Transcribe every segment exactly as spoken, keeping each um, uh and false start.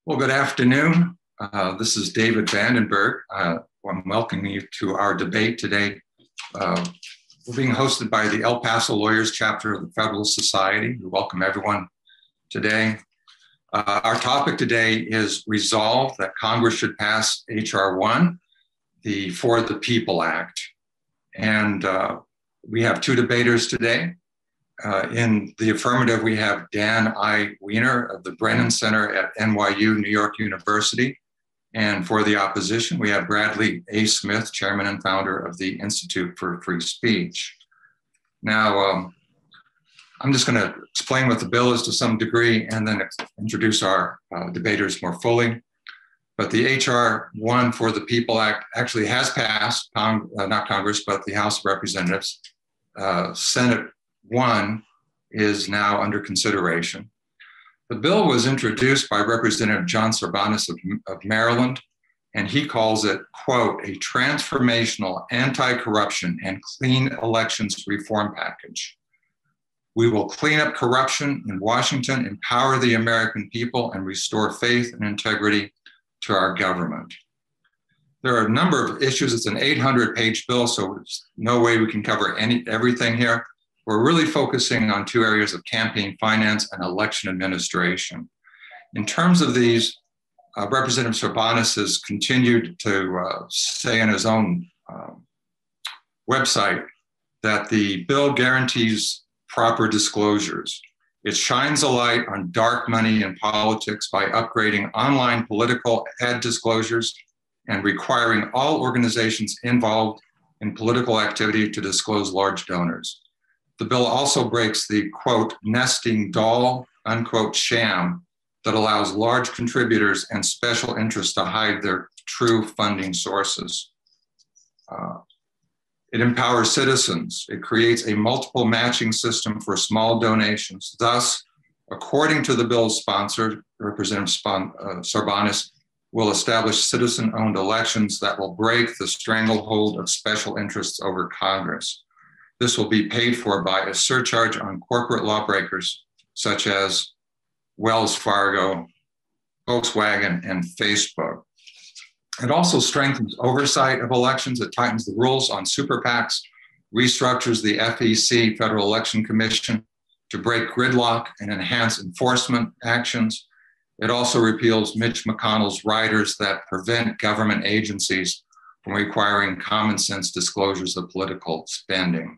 Well, good afternoon. Uh, this is David Vandenberg. Uh, I'm welcoming you to our debate today. Uh, we're being hosted by the El Paso Lawyers Chapter of the Federalist Society. We welcome everyone today. Uh, our topic today is resolve that Congress should pass H R one, the For the People Act. And uh, we have two debaters today. Uh, in the affirmative, we have Dan I. Wiener of the Brennan Center at N Y U, New York University. And for the opposition, we have Bradley A. Smith, chairman and founder of the Institute for Free Speech. Now, um, I'm just going to explain what the bill is to some degree and then introduce our uh, debaters more fully. But the H R one For the People Act actually has passed, Cong- uh, not Congress, but the House of Representatives. Uh, Senate one is now under consideration. The bill was introduced by Representative John Sarbanes of, of Maryland, and he calls it, quote, a transformational anti-corruption and clean elections reform package. We will clean up corruption in Washington, empower the American people, and restore faith and integrity to our government. There are a number of issues. It's an eight hundred page bill, so there's no way we can cover any everything here. We're really focusing on two areas of campaign finance and election administration. In terms of these, uh, Representative Sarbanes has continued to uh, say in his own uh, website that the bill guarantees proper disclosures. It shines a light on dark money in politics by upgrading online political ad disclosures and requiring all organizations involved in political activity to disclose large donors. The bill also breaks the, quote, nesting doll, unquote, sham that allows large contributors and special interests to hide their true funding sources. Uh, it empowers citizens. It creates a multiple matching system for small donations. Thus, according to the bill's sponsor, Representative Spon- uh, Sarbanes, will establish citizen-owned elections that will break the stranglehold of special interests over Congress. This will be paid for by a surcharge on corporate lawbreakers such as Wells Fargo, Volkswagen, and Facebook. It also strengthens oversight of elections. It tightens the rules on super PACs, restructures the F E C, Federal Election Commission, to break gridlock and enhance enforcement actions. It also repeals Mitch McConnell's riders that prevent government agencies from requiring common sense disclosures of political spending.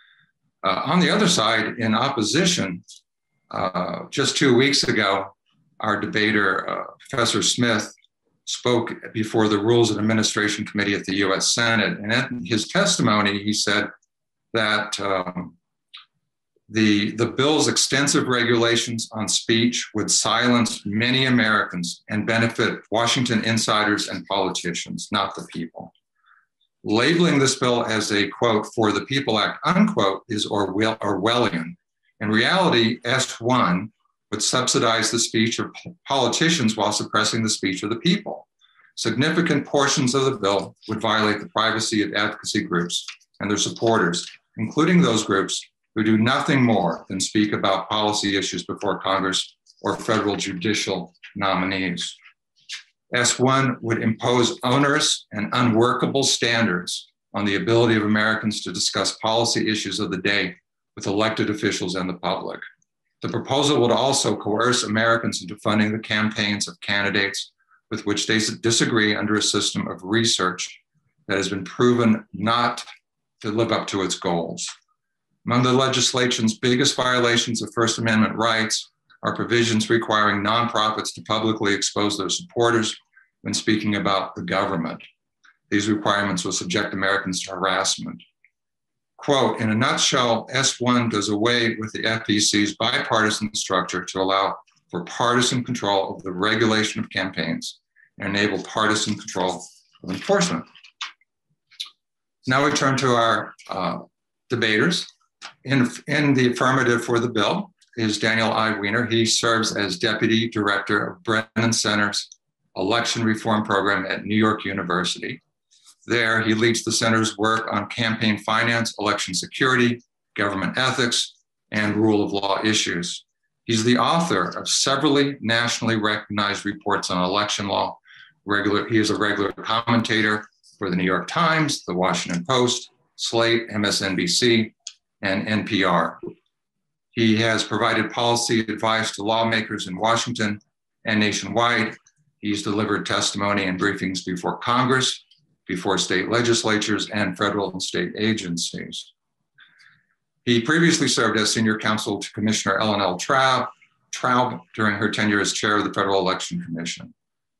Uh, on the other side, in opposition, uh, just two weeks ago, our debater, uh, Professor Smith, spoke before the Rules and Administration Committee at the U S Senate. And in his testimony, he said that um, the, the bill's extensive regulations on speech would silence many Americans and benefit Washington insiders and politicians, not the people. Labeling this bill as a, quote, For the People Act, unquote, is Orwellian. In reality, S one would subsidize the speech of politicians while suppressing the speech of the people. Significant portions of the bill would violate the privacy of advocacy groups and their supporters, including those groups who do nothing more than speak about policy issues before Congress or federal judicial nominees. S one would impose onerous and unworkable standards on the ability of Americans to discuss policy issues of the day with elected officials and the public. The proposal would also coerce Americans into funding the campaigns of candidates with which they disagree under a system of research that has been proven not to live up to its goals. Among the legislation's biggest violations of First Amendment rights are provisions requiring nonprofits to publicly expose their supporters when speaking about the government. These requirements will subject Americans to harassment. Quote, in a nutshell, S one does away with the F E C's bipartisan structure to allow for partisan control of the regulation of campaigns and enable partisan control of enforcement. Now we turn to our uh, debaters. In, in the affirmative for the bill is Daniel I. Wiener. He serves as Deputy Director of Brennan Center's Election Reform Program at New York University. There, he leads the center's work on campaign finance, election security, government ethics, and rule of law issues. He's the author of severally nationally recognized reports on election law. Regular, he is a regular commentator for the New York Times, the Washington Post, Slate, M S N B C, and N P R. He has provided policy advice to lawmakers in Washington and nationwide. He's delivered testimony and briefings before Congress, before state legislatures, and federal and state agencies. He previously served as senior counsel to Commissioner Ellen L. Traub, Traub during her tenure as chair of the Federal Election Commission.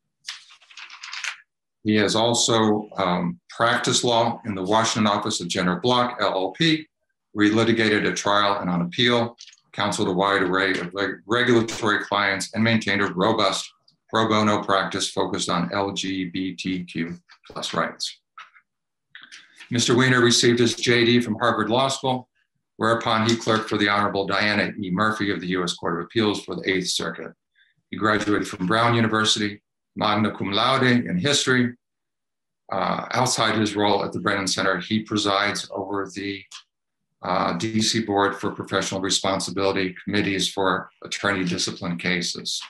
He has also um, practiced law in the Washington office of Jenner Block, L L P, where he litigated at trial and on appeal, counseled a wide array of reg regulatory clients, and maintained a robust pro bono practice focused on L G B T Q plus rights. Mister Wiener received his J D from Harvard Law School, whereupon he clerked for the Honorable Diana E. Murphy of the U S Court of Appeals for the Eighth Circuit. He graduated from Brown University, magna cum laude in history. Uh, outside his role at the Brennan Center, he presides over the uh, D C Board for Professional Responsibility Committees for Attorney Discipline Cases.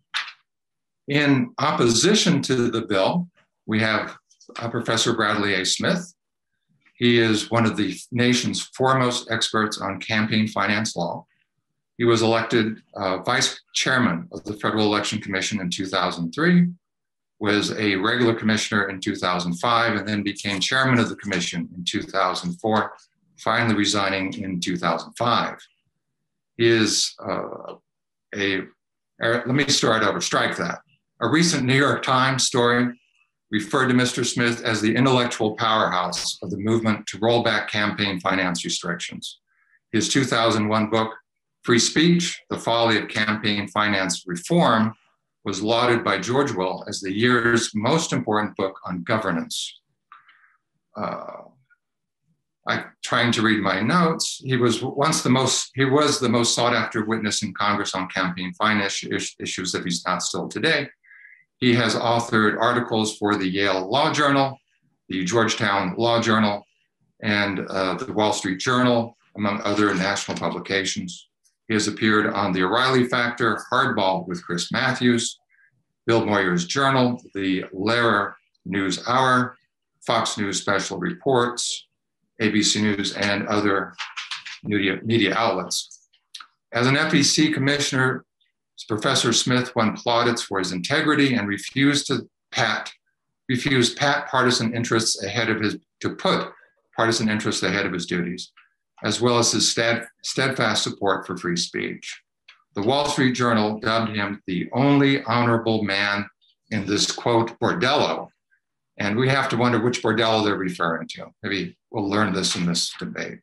In opposition to the bill, we have uh, Professor Bradley A. Smith. He is one of the nation's foremost experts on campaign finance law. He was elected uh, vice chairman of the Federal Election Commission in two thousand three, was a regular commissioner in two thousand five, and then became chairman of the commission in two thousand four, finally resigning in two thousand five. He is uh, a, uh, let me start over, strike that. A recent New York Times story referred to Mister Smith as the intellectual powerhouse of the movement to roll back campaign finance restrictions. His two thousand one book, Free Speech, The Folly of Campaign Finance Reform, was lauded by George Will as the year's most important book on governance. Uh, I'm trying to read my notes. He was once the most, he was the most sought after witness in Congress on campaign finance issues, if he's not still today. He has authored articles for the Yale Law Journal, the Georgetown Law Journal, and uh, the Wall Street Journal, among other national publications. He has appeared on The O'Reilly Factor, Hardball with Chris Matthews, Bill Moyer's Journal, the Lehrer News Hour, Fox News Special Reports, A B C News, and other media, media outlets. As an F E C commissioner, Professor Smith won plaudits for his integrity and refused to pat, refused pat partisan interests ahead of his, to put partisan interests ahead of his duties, as well as his stead, steadfast support for free speech. The Wall Street Journal dubbed him the only honorable man in this, quote, bordello. And we have to wonder which bordello they're referring to. Maybe we'll learn this in this debate.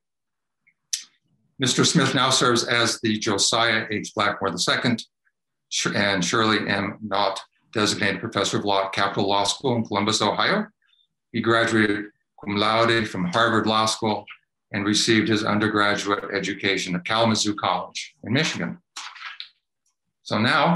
Mister Smith now serves as the Josiah H. Blackmore the Second and Shirley M. Knott Designated Professor of Law at Capital Law School in Columbus, Ohio. He graduated cum laude from Harvard Law School and received his undergraduate education at Kalamazoo College in Michigan. So now,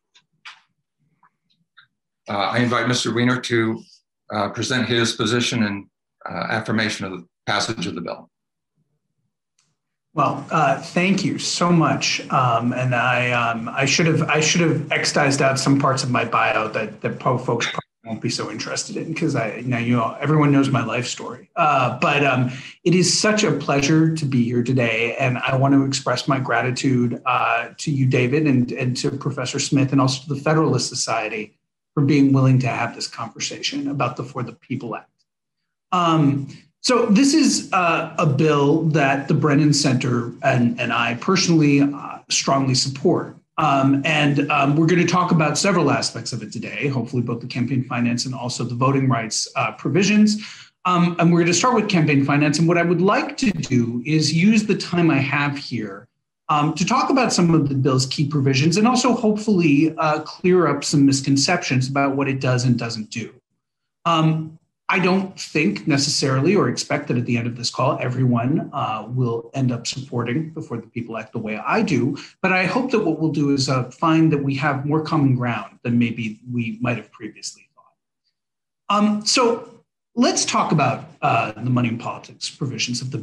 uh, I invite Mister Wiener to uh, present his position and uh, affirmation of the passage of the bill. Well, uh, thank you so much. Um, and I, um, I should have, I should have excised out some parts of my bio that that folks probably won't be so interested in, because I, now you know, everyone knows my life story. Uh, but um, it is such a pleasure to be here today, and I want to express my gratitude uh, to you, David, and and to Professor Smith, and also to the Federalist Society for being willing to have this conversation about the For the People Act. Um, So this is uh, a bill that the Brennan Center and, and I personally uh, strongly support. Um, and um, we're going to talk about several aspects of it today, hopefully both the campaign finance and also the voting rights uh, provisions. Um, and we're going to start with campaign finance. And what I would like to do is use the time I have here um, to talk about some of the bill's key provisions, and also hopefully uh, clear up some misconceptions about what it does and doesn't do. Um, I don't think necessarily or expect that at the end of this call, everyone uh, will end up supporting the For the People Act the way I do. But I hope that what we'll do is uh, find that we have more common ground than maybe we might have previously thought. Um, so let's talk about uh, the money and politics provisions of the bill.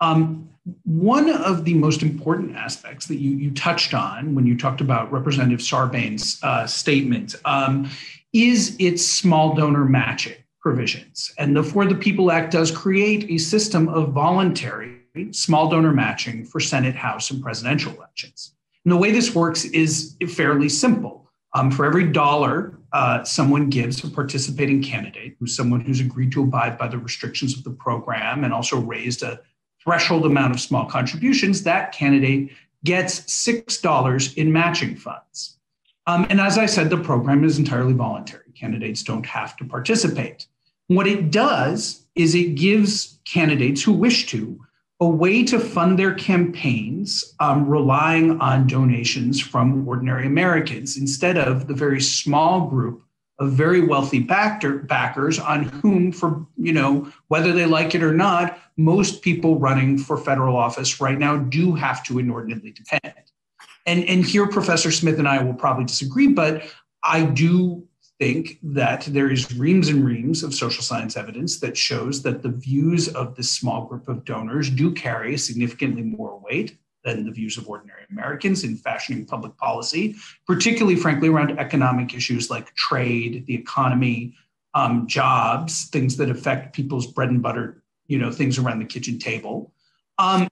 Um, one of the most important aspects that you, you touched on when you talked about Representative Sarbanes' uh, statement um, is its small donor matching provisions. And the For the People Act does create a system of voluntary small donor matching for Senate, House, and presidential elections. And the way this works is fairly simple. Um, for every dollar uh, someone gives a participating candidate, who's someone who's agreed to abide by the restrictions of the program and also raised a threshold amount of small contributions, that candidate gets six dollars in matching funds. Um, and as I said, the program is entirely voluntary. Candidates don't have to participate. What it does is it gives candidates who wish to a way to fund their campaigns um, relying on donations from ordinary Americans instead of the very small group of very wealthy backer, backers on whom, for, you know, whether they like it or not, most people running for federal office right now do have to inordinately depend. And, and here, Professor Smith and I will probably disagree, but I do think that there is reams and reams of social science evidence that shows that the views of this small group of donors do carry significantly more weight than the views of ordinary Americans in fashioning public policy, particularly, frankly, around economic issues like trade, the economy, um, jobs, things that affect people's bread and butter, you know, things around the kitchen table. Um,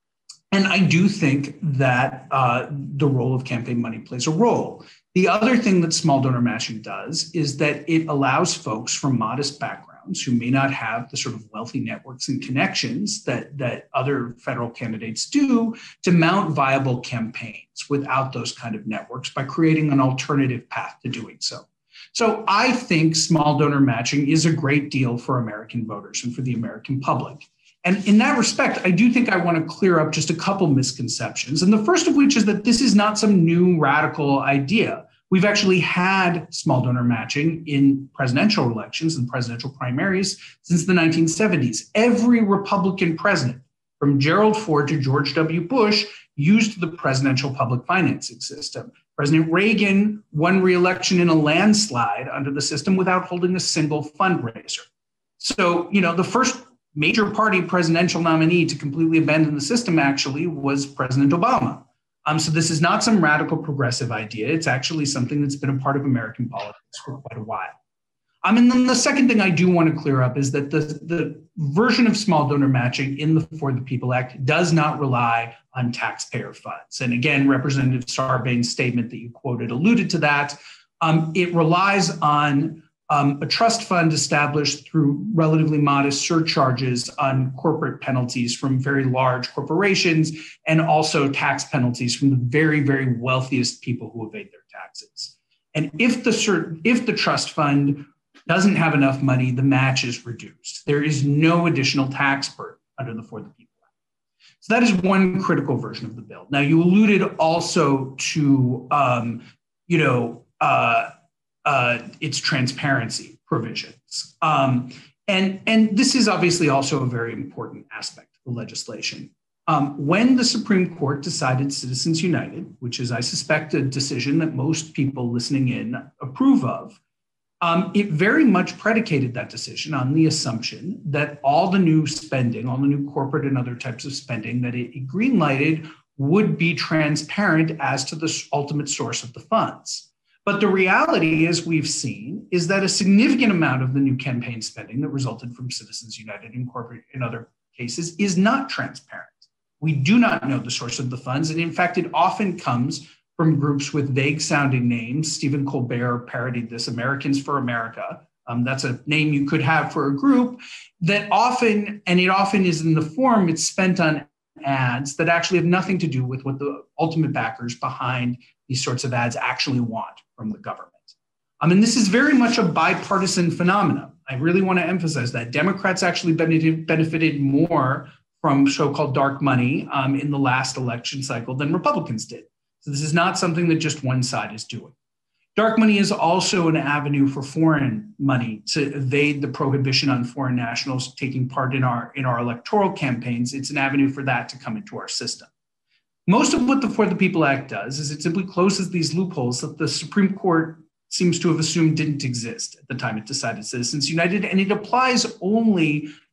and I do think that uh, the role of campaign money plays a role. The other thing that small donor matching does is that it allows folks from modest backgrounds who may not have the sort of wealthy networks and connections that, that other federal candidates do to mount viable campaigns without those kind of networks by creating an alternative path to doing so. So I think small donor matching is a great deal for American voters and for the American public. And in that respect, I do think I want to clear up just a couple misconceptions. And the first of which is that this is not some new radical idea. We've actually had small donor matching in presidential elections and presidential primaries since the nineteen seventies. Every Republican president, from Gerald Ford to George W. Bush, used the presidential public financing system. President Reagan won re-election in a landslide under the system without holding a single fundraiser. So, you know, the first major party presidential nominee to completely abandon the system actually was President Obama. Um, so this is not some radical progressive idea. It's actually something that's been a part of American politics for quite a while. Um, and then the second thing I do want to clear up is that the, the version of small donor matching in the For the People Act does not rely on taxpayer funds. And again, Representative Sarbanes' statement that you quoted alluded to that. Um, it relies on Um, a trust fund established through relatively modest surcharges on corporate penalties from very large corporations and also tax penalties from the very, very wealthiest people who evade their taxes. And if the cert- if the trust fund doesn't have enough money, the match is reduced. There is no additional tax burden under the For the People Act. So that is one critical version of the bill. Now, you alluded also to, um, you know, uh, Uh, its transparency provisions. Um, and, and this is obviously also a very important aspect of the legislation. Um, when the Supreme Court decided Citizens United, which is, I suspect, a decision that most people listening in approve of, um, it very much predicated that decision on the assumption that all the new spending, all the new corporate and other types of spending that it, it greenlighted would be transparent as to the ultimate source of the funds. But the reality, as we've seen, is that a significant amount of the new campaign spending that resulted from Citizens United and corporate in other cases is not transparent. We do not know the source of the funds. And in fact, it often comes from groups with vague sounding names. Stephen Colbert parodied this, Americans for America. Um, that's a name you could have for a group that often, and it often is in the form, it's spent on ads that actually have nothing to do with what the ultimate backers behind these sorts of ads actually want from the government. I mean, this is very much a bipartisan phenomenon. I really want to emphasize that. Democrats actually benefited, benefited more from so-called dark money um, in the last election cycle than Republicans did. So this is not something that just one side is doing. Dark money is also an avenue for foreign money to evade the prohibition on foreign nationals taking part in our, in our electoral campaigns. It's an avenue for that to come into our system. Most of what the For the People Act does is it simply closes these loopholes that the Supreme Court seems to have assumed didn't exist at the time it decided Citizens United, and it applies only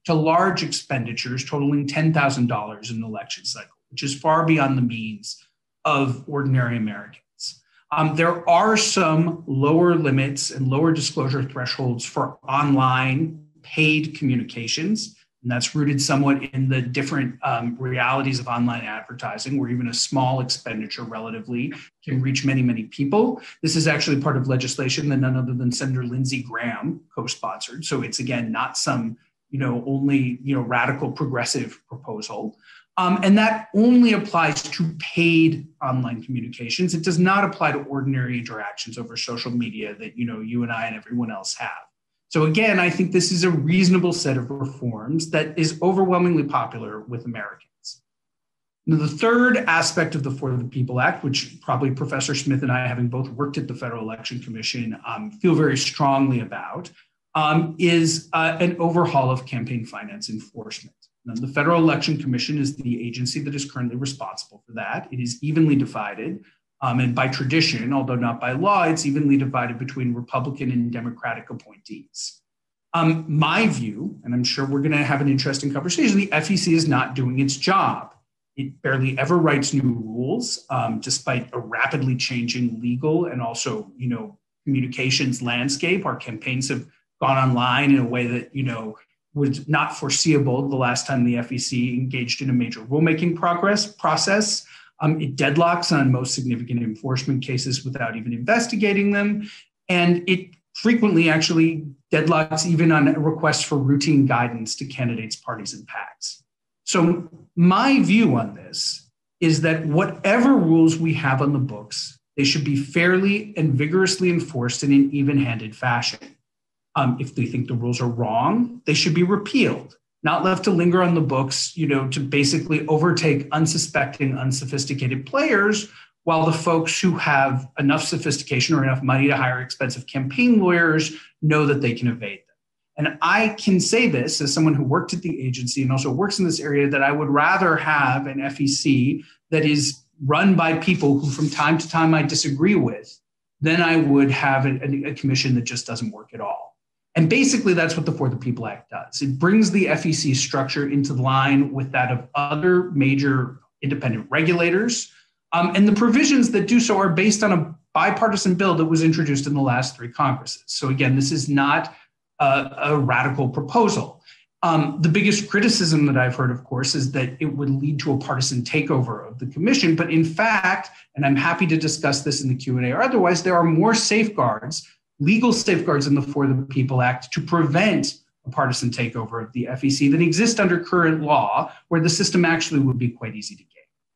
to large expenditures totaling ten thousand dollars in an election cycle, which is far beyond the means of ordinary Americans. Um, there are some lower limits and lower disclosure thresholds for online paid communications. And that's rooted somewhat in the different um, realities of online advertising, where even a small expenditure relatively can reach many, many people. This is actually part of legislation that none other than Senator Lindsey Graham co-sponsored. So it's, again, not some, you know, only, you know, radical progressive proposal. Um, and that only applies to paid online communications. It does not apply to ordinary interactions over social media that, you know, you and I and everyone else have. So again, I think this is a reasonable set of reforms that is overwhelmingly popular with Americans. Now, the third aspect of the For the People Act, which probably Professor Smith and I, having both worked at the Federal Election Commission, um, feel very strongly about, um, is uh, an overhaul of campaign finance enforcement. Now, the Federal Election Commission is the agency that is currently responsible for that. It is evenly divided. Um, and by tradition, although not by law, it's evenly divided between Republican and Democratic appointees. Um, my view, and I'm sure we're going to have an interesting conversation, the F E C is not doing its job. It barely ever writes new rules, um, despite a rapidly changing legal and also, you know, communications landscape. Our campaigns have gone online in a way that, you know, was not foreseeable the last time the F E C engaged in a major rulemaking progress process. Um, it deadlocks on most significant enforcement cases without even investigating them. And it frequently actually deadlocks even on requests for routine guidance to candidates, parties, and PACs. So my view on this is that whatever rules we have on the books, they should be fairly and vigorously enforced in an even-handed fashion. Um, if they think the rules are wrong, they should be repealed, not left to linger on the books, you know, to basically overtake unsuspecting, unsophisticated players, while the folks who have enough sophistication or enough money to hire expensive campaign lawyers know that they can evade them. And I can say this as someone who worked at the agency and also works in this area, that I would rather have an F E C that is run by people who from time to time I disagree with than I would have a, a commission that just doesn't work at all. And basically, that's what the For the People Act does. It brings the F E C structure into line with that of other major independent regulators. Um, and the provisions that do so are based on a bipartisan bill that was introduced in the last three Congresses. So again, this is not a, a radical proposal. Um, the biggest criticism that I've heard, of course, is that it would lead to a partisan takeover of the commission. But in fact, and I'm happy to discuss this in the Q and A or otherwise, there are more safeguards, legal safeguards in the For the People Act to prevent a partisan takeover of the F E C that exist under current law, where the system actually would be quite easy to get.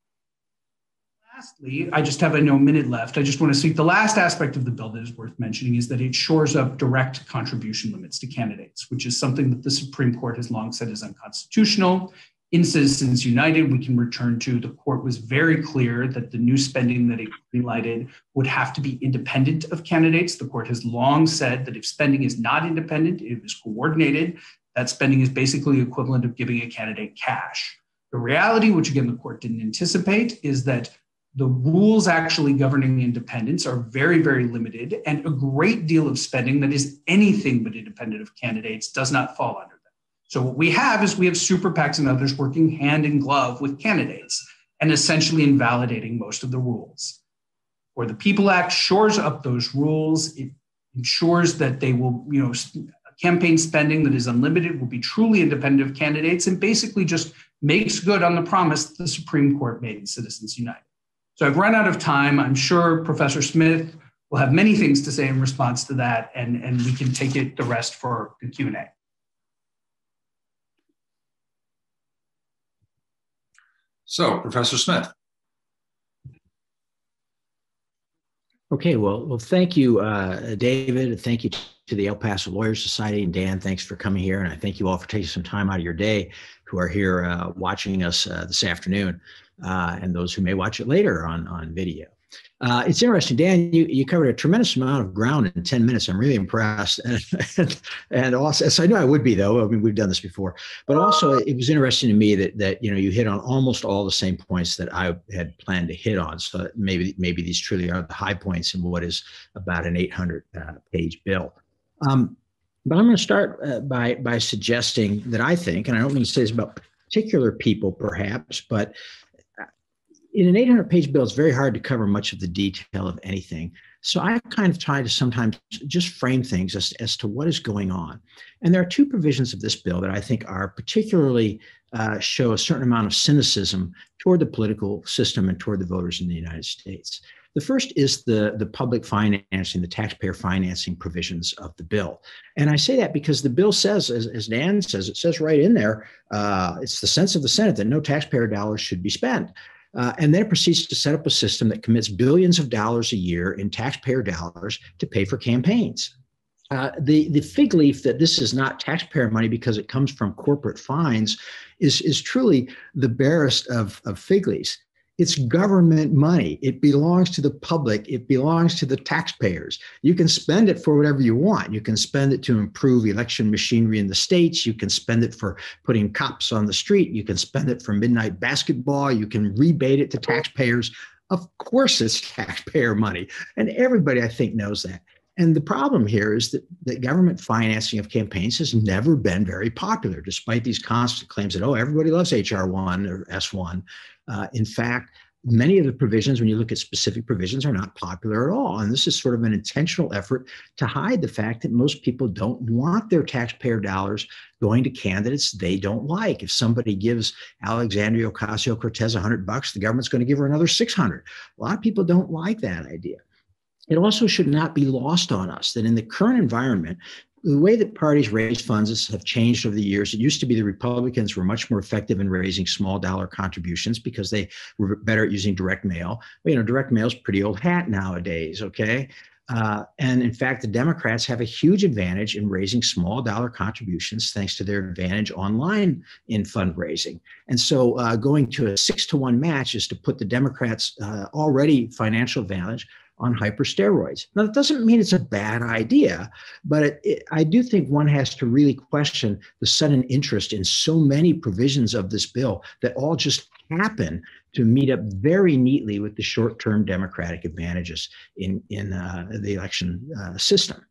Lastly, I just have a no minute left. I just want to speak. The last aspect of the bill that is worth mentioning is that it shores up direct contribution limits to candidates, which is something that the Supreme Court has long said is unconstitutional. In Citizens United, we can return to, the court was very clear that the new spending that it greenlighted would have to be independent of candidates. The court has long said that if spending is not independent, it is coordinated, that spending is basically equivalent of giving a candidate cash. The reality, which again, the court didn't anticipate, is that the rules actually governing independence are very, very limited, and a great deal of spending that is anything but independent of candidates does not fall under them. So what we have is we have super PACs and others working hand in glove with candidates and essentially invalidating most of the rules. For the People Act shores up those rules. It ensures that they will, you know, campaign spending that is unlimited will be truly independent of candidates, and basically just makes good on the promise the Supreme Court made in Citizens United. So I've run out of time. I'm sure Professor Smith will have many things to say in response to that, and, and we can take it the rest for the Q and A. So, Professor Smith. Okay, well, well, thank you, uh, David. Thank you to the El Paso Lawyers Society. And Dan, thanks for coming here. And I thank you all for taking some time out of your day who are here uh, watching us uh, this afternoon, uh, and those who may watch it later on, on video. Uh, it's interesting, Dan, you, you covered a tremendous amount of ground in ten minutes. I'm really impressed. And, and, and also, so I know I would be, though. I mean, we've done this before. But also, it was interesting to me that, that you know, you hit on almost all the same points that I had planned to hit on. So maybe, maybe these truly are the high points in what is about an eight hundred page bill. Um, But I'm going to start uh, by by suggesting that I think, and I don't mean to say this about particular people, perhaps, but in an eight hundred page bill, it's very hard to cover much of the detail of anything. So I kind of try to sometimes just frame things as, as to what is going on. And there are two provisions of this bill that I think are particularly uh, show a certain amount of cynicism toward the political system and toward the voters in the United States. The first is the, the public financing, the taxpayer financing provisions of the bill. And I say that because the bill says, as, as Dan says, it says right in there, uh, it's the sense of the Senate that no taxpayer dollars should be spent. Uh, and then it proceeds to set up a system that commits billions of dollars a year in taxpayer dollars to pay for campaigns. Uh, the, the fig leaf that this is not taxpayer money because it comes from corporate fines is, is truly the barest of, of fig leaves. It's government money. It belongs to the public. It belongs to the taxpayers. You can spend it for whatever you want. You can spend it to improve election machinery in the states. You can spend it for putting cops on the street. You can spend it for midnight basketball. You can rebate it to taxpayers. Of course, it's taxpayer money. And everybody, I think, knows that. And the problem here is that the government financing of campaigns has never been very popular, despite these constant claims that, oh, everybody loves H R one or S one. Uh, in fact, many of the provisions, when you look at specific provisions, are not popular at all. And this is sort of an intentional effort to hide the fact that most people don't want their taxpayer dollars going to candidates they don't like. If somebody gives Alexandria Ocasio-Cortez a hundred bucks, the government's going to give her another six hundred. A lot of people don't like that idea. It also should not be lost on us that in the current environment, the way that parties raise funds have changed over the years. It used to be the Republicans were much more effective in raising small dollar contributions because they were better at using direct mail. Well, you know, direct mail is pretty old hat nowadays, okay? Uh, and in fact, the Democrats have a huge advantage in raising small dollar contributions thanks to their advantage online in fundraising. And so uh, going to a six to one match is to put the Democrats' uh, already financial advantage on hypersteroids. Now, that doesn't mean it's a bad idea, but it, it, I do think one has to really question the sudden interest in so many provisions of this bill that all just happen to meet up very neatly with the short-term Democratic advantages in, in uh, the election uh, system.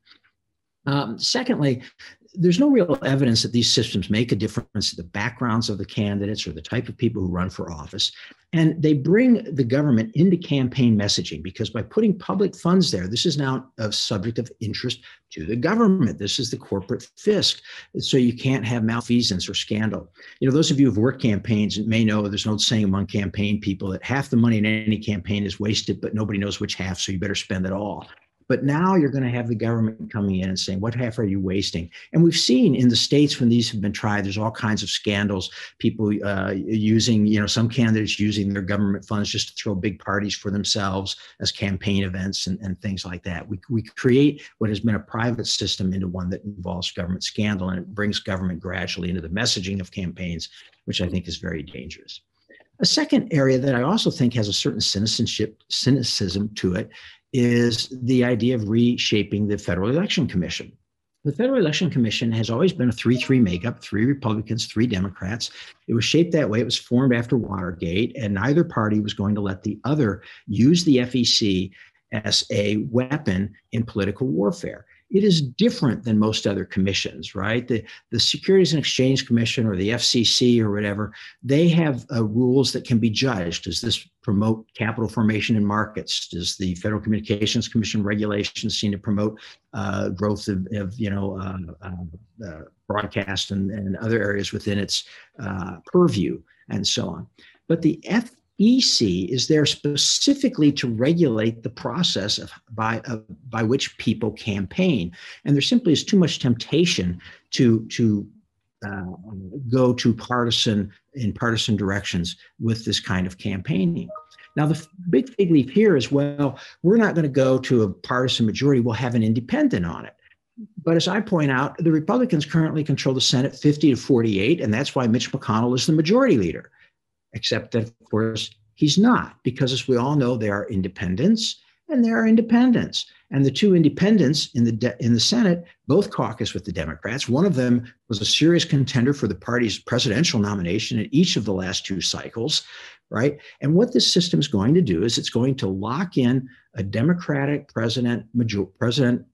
Um, secondly, there's no real evidence that these systems make a difference to the backgrounds of the candidates or the type of people who run for office. And they bring the government into campaign messaging because by putting public funds there, this is now a subject of interest to the government. This is the corporate fisc. So you can't have malfeasance or scandal. You know, those of you who've worked campaigns may know there's an old saying among campaign people that half the money in any campaign is wasted, but nobody knows which half, so you better spend it all. But now you're going to have the government coming in and saying, what half are you wasting? And we've seen in the states when these have been tried, there's all kinds of scandals, people uh, using, you know, some candidates using their government funds just to throw big parties for themselves as campaign events and, and things like that. We, we create what has been a private system into one that involves government scandal, and it brings government gradually into the messaging of campaigns, which I think is very dangerous. A second area that I also think has a certain cynicism, cynicism to it is the idea of reshaping the Federal Election Commission. The Federal Election Commission has always been a three three makeup, three Republicans, three Democrats. It was shaped that way. It was formed after Watergate, and neither party was going to let the other use the F E C as a weapon in political warfare. It is different than most other commissions, right? The, the Securities and Exchange Commission or the F C C or whatever, they have uh, rules that can be judged. Does this promote capital formation in markets? Does the Federal Communications Commission regulations seem to promote uh, growth of, of, you know, uh, uh, uh, broadcast and, and other areas within its uh, purview and so on? But the F E C is there specifically to regulate the process of by uh, by which people campaign, and there simply is too much temptation to to uh, go to partisan in partisan directions with this kind of campaigning. Now, the big fig leaf here is, well, we're not going to go to a partisan majority. We'll have an independent on it. But as I point out, the Republicans currently control the Senate fifty to forty-eight, and that's why Mitch McConnell is the majority leader. Except that, of course, he's not, because as we all know, there are independents and there are independents. And the two independents in the de- in the Senate both caucus with the Democrats. One of them was a serious contender for the party's presidential nomination in each of the last two cycles, right? And what this system is going to do is it's going to lock in a Democratic president, major- president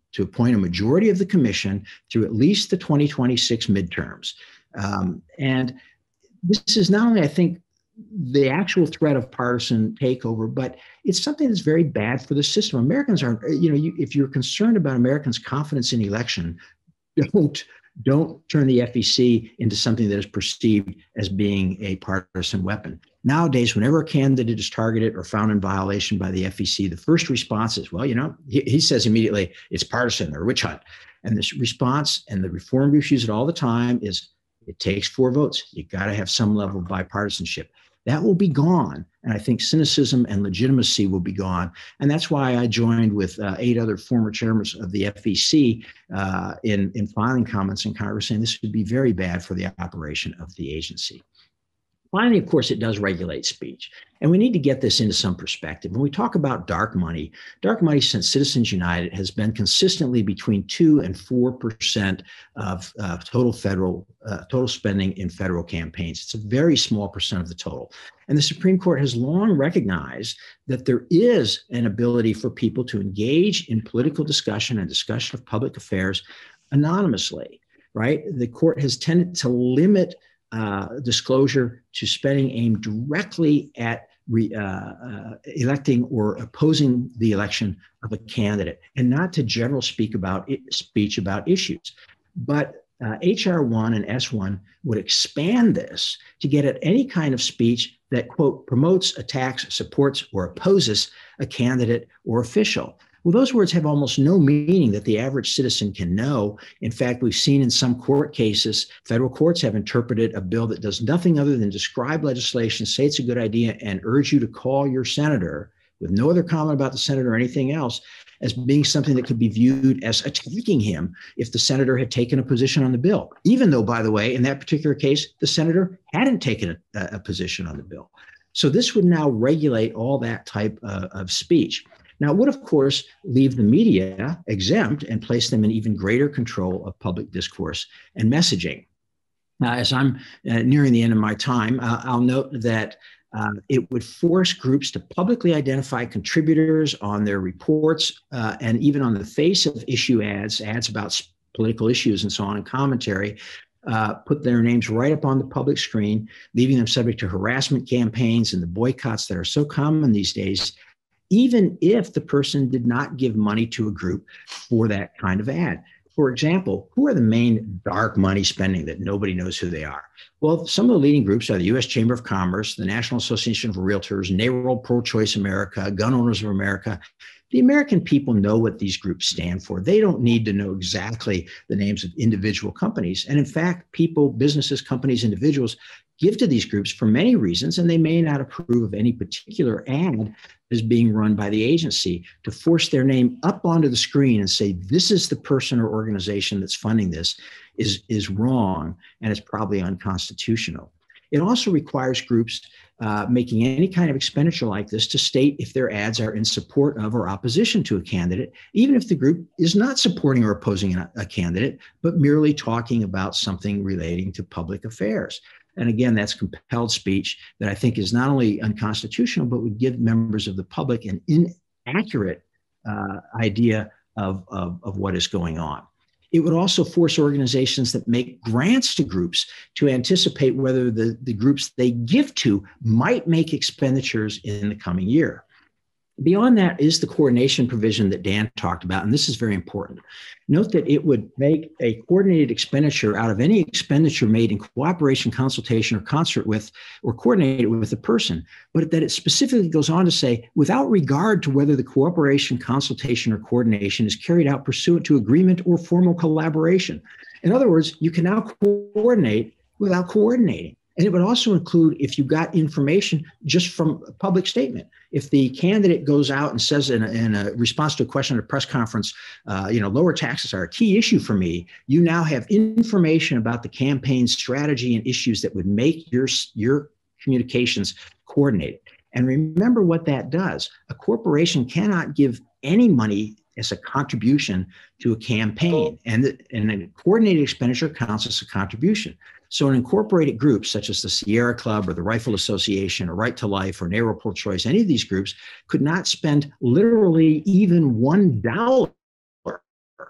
to appoint a majority of the commission through at least the twenty twenty-six midterms. Um, and this is not only, I think, the actual threat of partisan takeover, but it's something that's very bad for the system. Americans aren't, you know, you, if you're concerned about Americans' confidence in election, don't don't turn the F E C into something that is perceived as being a partisan weapon. Nowadays, whenever a candidate is targeted or found in violation by the F E C, the first response is, well, you know, he, he says immediately it's partisan or witch hunt. And this response, and the reform groups use it all the time, is it takes four votes. You got to have some level of bipartisanship. That will be gone. And I think cynicism and legitimacy will be gone. And that's why I joined with uh, eight other former chairmen of the F E C uh, in, in filing comments in Congress saying this would be very bad for the operation of the agency. Finally, of course, it does regulate speech. And we need to get this into some perspective. When we talk about dark money, dark money since Citizens United has been consistently between two and four percent of uh, total federal, uh, total spending in federal campaigns. It's a very small percent of the total. And the Supreme Court has long recognized that there is an ability for people to engage in political discussion and discussion of public affairs anonymously, right? The court has tended to limit Uh, disclosure to spending aimed directly at re, uh, uh, electing or opposing the election of a candidate, and not to general speak about it, speech about issues. But uh, H R one and S one would expand this to get at any kind of speech that, quote, promotes, attacks, supports, or opposes a candidate or official. Well, those words have almost no meaning that the average citizen can know. In fact, we've seen in some court cases, federal courts have interpreted a bill that does nothing other than describe legislation, say it's a good idea, and urge you to call your senator with no other comment about the senator or anything else as being something that could be viewed as attacking him if the senator had taken a position on the bill, even though, by the way, in that particular case, the senator hadn't taken a, a position on the bill. So this would now regulate all that type uh, of speech. Now, it would, of course, leave the media exempt and place them in even greater control of public discourse and messaging. Now, as I'm uh, nearing the end of my time, uh, I'll note that uh, it would force groups to publicly identify contributors on their reports uh, and even on the face of issue ads, ads about political issues and so on, and commentary, uh, put their names right up on the public screen, leaving them subject to harassment campaigns and the boycotts that are so common these days, even if the person did not give money to a group for that kind of ad. For example, who are the main dark money spending that nobody knows who they are? Well, some of the leading groups are the U S Chamber of Commerce, the National Association of Realtors, NARAL, Pro-Choice America, Gun Owners of America. The American people know what these groups stand for. They don't need to know exactly the names of individual companies. And in fact, people, businesses, companies, individuals give to these groups for many reasons, and they may not approve of any particular ad that is being run by the agency. To force their name up onto the screen and say, this is the person or organization that's funding this is, is wrong, and it's probably unconstitutional. It also requires groups uh, making any kind of expenditure like this to state if their ads are in support of or opposition to a candidate, even if the group is not supporting or opposing a, a candidate, but merely talking about something relating to public affairs. And again, that's compelled speech that I think is not only unconstitutional, but would give members of the public an inaccurate uh, idea of, of, of what is going on. It would also force organizations that make grants to groups to anticipate whether the, the groups they give to might make expenditures in the coming year. Beyond that is the coordination provision that Dan talked about, and this is very important. Note that it would make a coordinated expenditure out of any expenditure made in cooperation, consultation, or concert with, or coordinated with a person, but that it specifically goes on to say, without regard to whether the cooperation, consultation, or coordination is carried out pursuant to agreement or formal collaboration. In other words, you can now coordinate without coordinating. And it would also include if you got information just from a public statement. If the candidate goes out and says in a, in a response to a question at a press conference, uh, you know, lower taxes are a key issue for me, you now have information about the campaign strategy and issues that would make your, your communications coordinated. And remember what that does. A corporation cannot give any money as a contribution to a campaign, and, the, and a coordinated expenditure counts as a contribution. So an incorporated group such as the Sierra Club or the Rifle Association or Right to Life or NARAL Pro-Choice, any of these groups could not spend literally even one dollar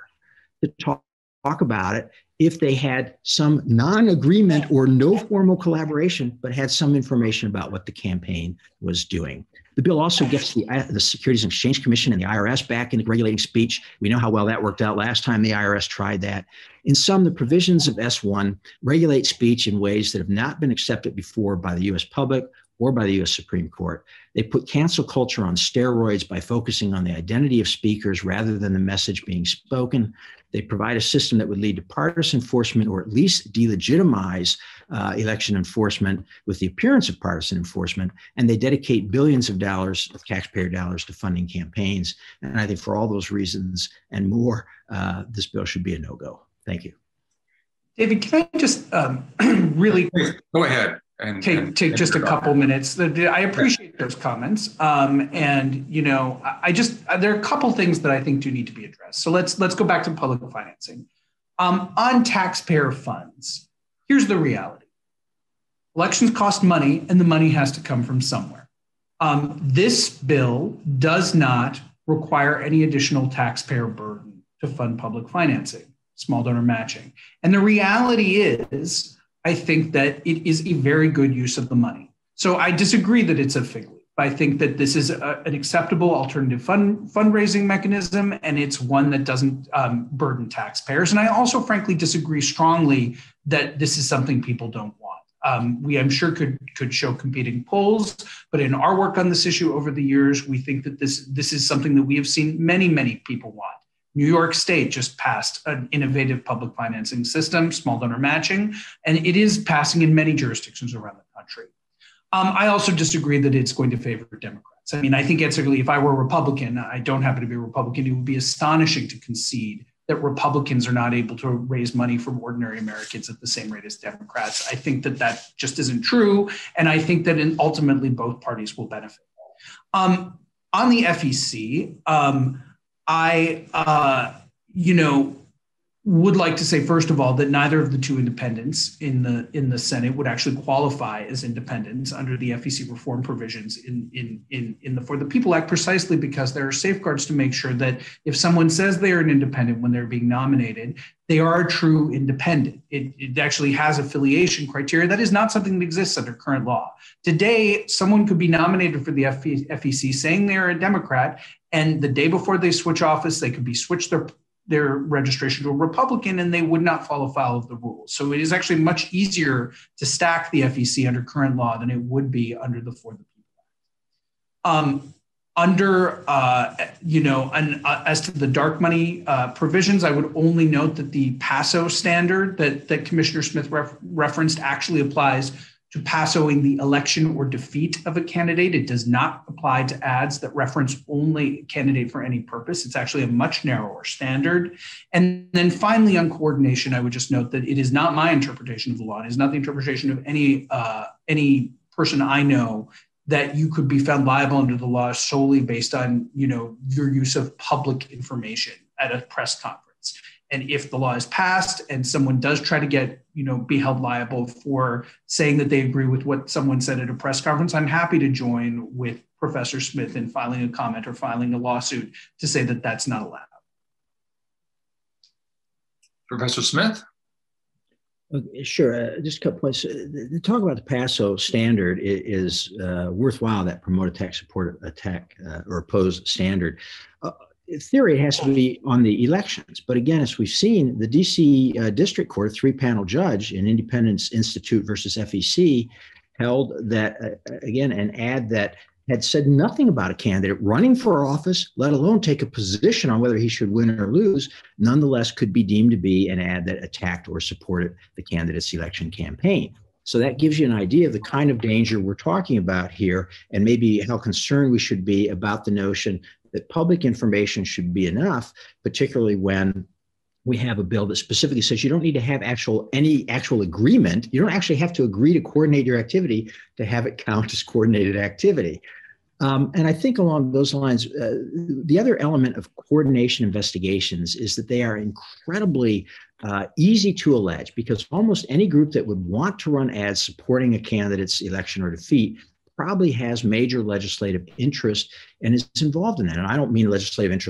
to talk, talk about it if they had some non-agreement or no formal collaboration, but had some information about what the campaign was doing. The bill also gets the, the Securities and Exchange Commission and the I R S back into regulating speech. We know how well that worked out last time the I R S tried that. In sum, the provisions of S one regulate speech in ways that have not been accepted before by the U S public or by the U S Supreme Court. They put cancel culture on steroids by focusing on the identity of speakers rather than the message being spoken. They provide a system that would lead to partisan enforcement, or at least delegitimize uh, election enforcement with the appearance of partisan enforcement. And they dedicate billions of dollars of taxpayer dollars to funding campaigns. And I think for all those reasons and more, uh, this bill should be a no-go. Thank you. David, can I just um, really go ahead and take and, take and just a couple minutes? I appreciate those comments, um, and you know, I just there are a couple things that I think do need to be addressed. So let's let's go back to public financing um, on taxpayer funds. Here's the reality: elections cost money, and the money has to come from somewhere. Um, this bill does not require any additional taxpayer burden to fund public financing, small donor matching, and the reality is, I think that it is a very good use of the money. So I disagree that it's a fig leaf. I think that this is a, an acceptable alternative fund, fundraising mechanism, and it's one that doesn't um, burden taxpayers. And I also, frankly, disagree strongly that this is something people don't want. Um, we, I'm sure, could could show competing polls, but in our work on this issue over the years, we think that this this is something that we have seen many, many people want. New York State just passed an innovative public financing system, small donor matching, and it is passing in many jurisdictions around the country. Um, I also disagree that it's going to favor Democrats. I mean, I think it's actually, if I were a Republican, I don't happen to be a Republican, it would be astonishing to concede that Republicans are not able to raise money from ordinary Americans at the same rate as Democrats. I think that that just isn't true, and I think that in, ultimately both parties will benefit. Um, on the F E C, um, I, uh, you know, would like to say, first of all, that neither of the two independents in the in the Senate would actually qualify as independents under the F E C reform provisions in in in, in the For the People Act, precisely because there are safeguards to make sure that if someone says they are an independent when they're being nominated, they are a true independent. It, it actually has affiliation criteria. That is not something that exists under current law. Today, someone could be nominated for the F E C saying they're a Democrat, and the day before they switch office, they could be switched their their registration to a Republican, and they would not follow foul of the rules. So it is actually much easier to stack the F E C under current law than it would be under the For the People Act. Um, under, uh, you know, and uh, as to the dark money uh, provisions, I would only note that the PASO standard that, that Commissioner Smith ref- referenced actually applies to PASOing the election or defeat of a candidate. It does not apply to ads that reference only a candidate for any purpose. It's actually a much narrower standard. And then finally, on coordination, I would just note that it is not my interpretation of the law. It is not the interpretation of any uh, any person I know that you could be found liable under the law solely based on, you know, your use of public information at a press conference. And if the law is passed and someone does try to get, you know, be held liable for saying that they agree with what someone said at a press conference, I'm happy to join with Professor Smith in filing a comment or filing a lawsuit to say that that's not allowed. Professor Smith? Okay, sure. Uh, just a couple points. Uh, the talk about the PASO standard is, is uh, worthwhile, that promote attack, support attack, uh, or oppose standard. Uh, In theory, it has to be on the elections. But again, as we've seen, the D C uh, District Court, three-panel judge in Independence Institute versus F E C, held that, uh, again, an ad that had said nothing about a candidate running for office, let alone take a position on whether he should win or lose, nonetheless could be deemed to be an ad that attacked or supported the candidate's election campaign. So that gives you an idea of the kind of danger we're talking about here, and maybe how concerned we should be about the notion that public information should be enough, particularly when we have a bill that specifically says you don't need to have actual any actual agreement. You don't actually have to agree to coordinate your activity to have it count as coordinated activity. Um, and I think along those lines, uh, the other element of coordination investigations is that they are incredibly uh, easy to allege, because almost any group that would want to run ads supporting a candidate's election or defeat probably has major legislative interest and is involved in that. And I don't mean legislative interest like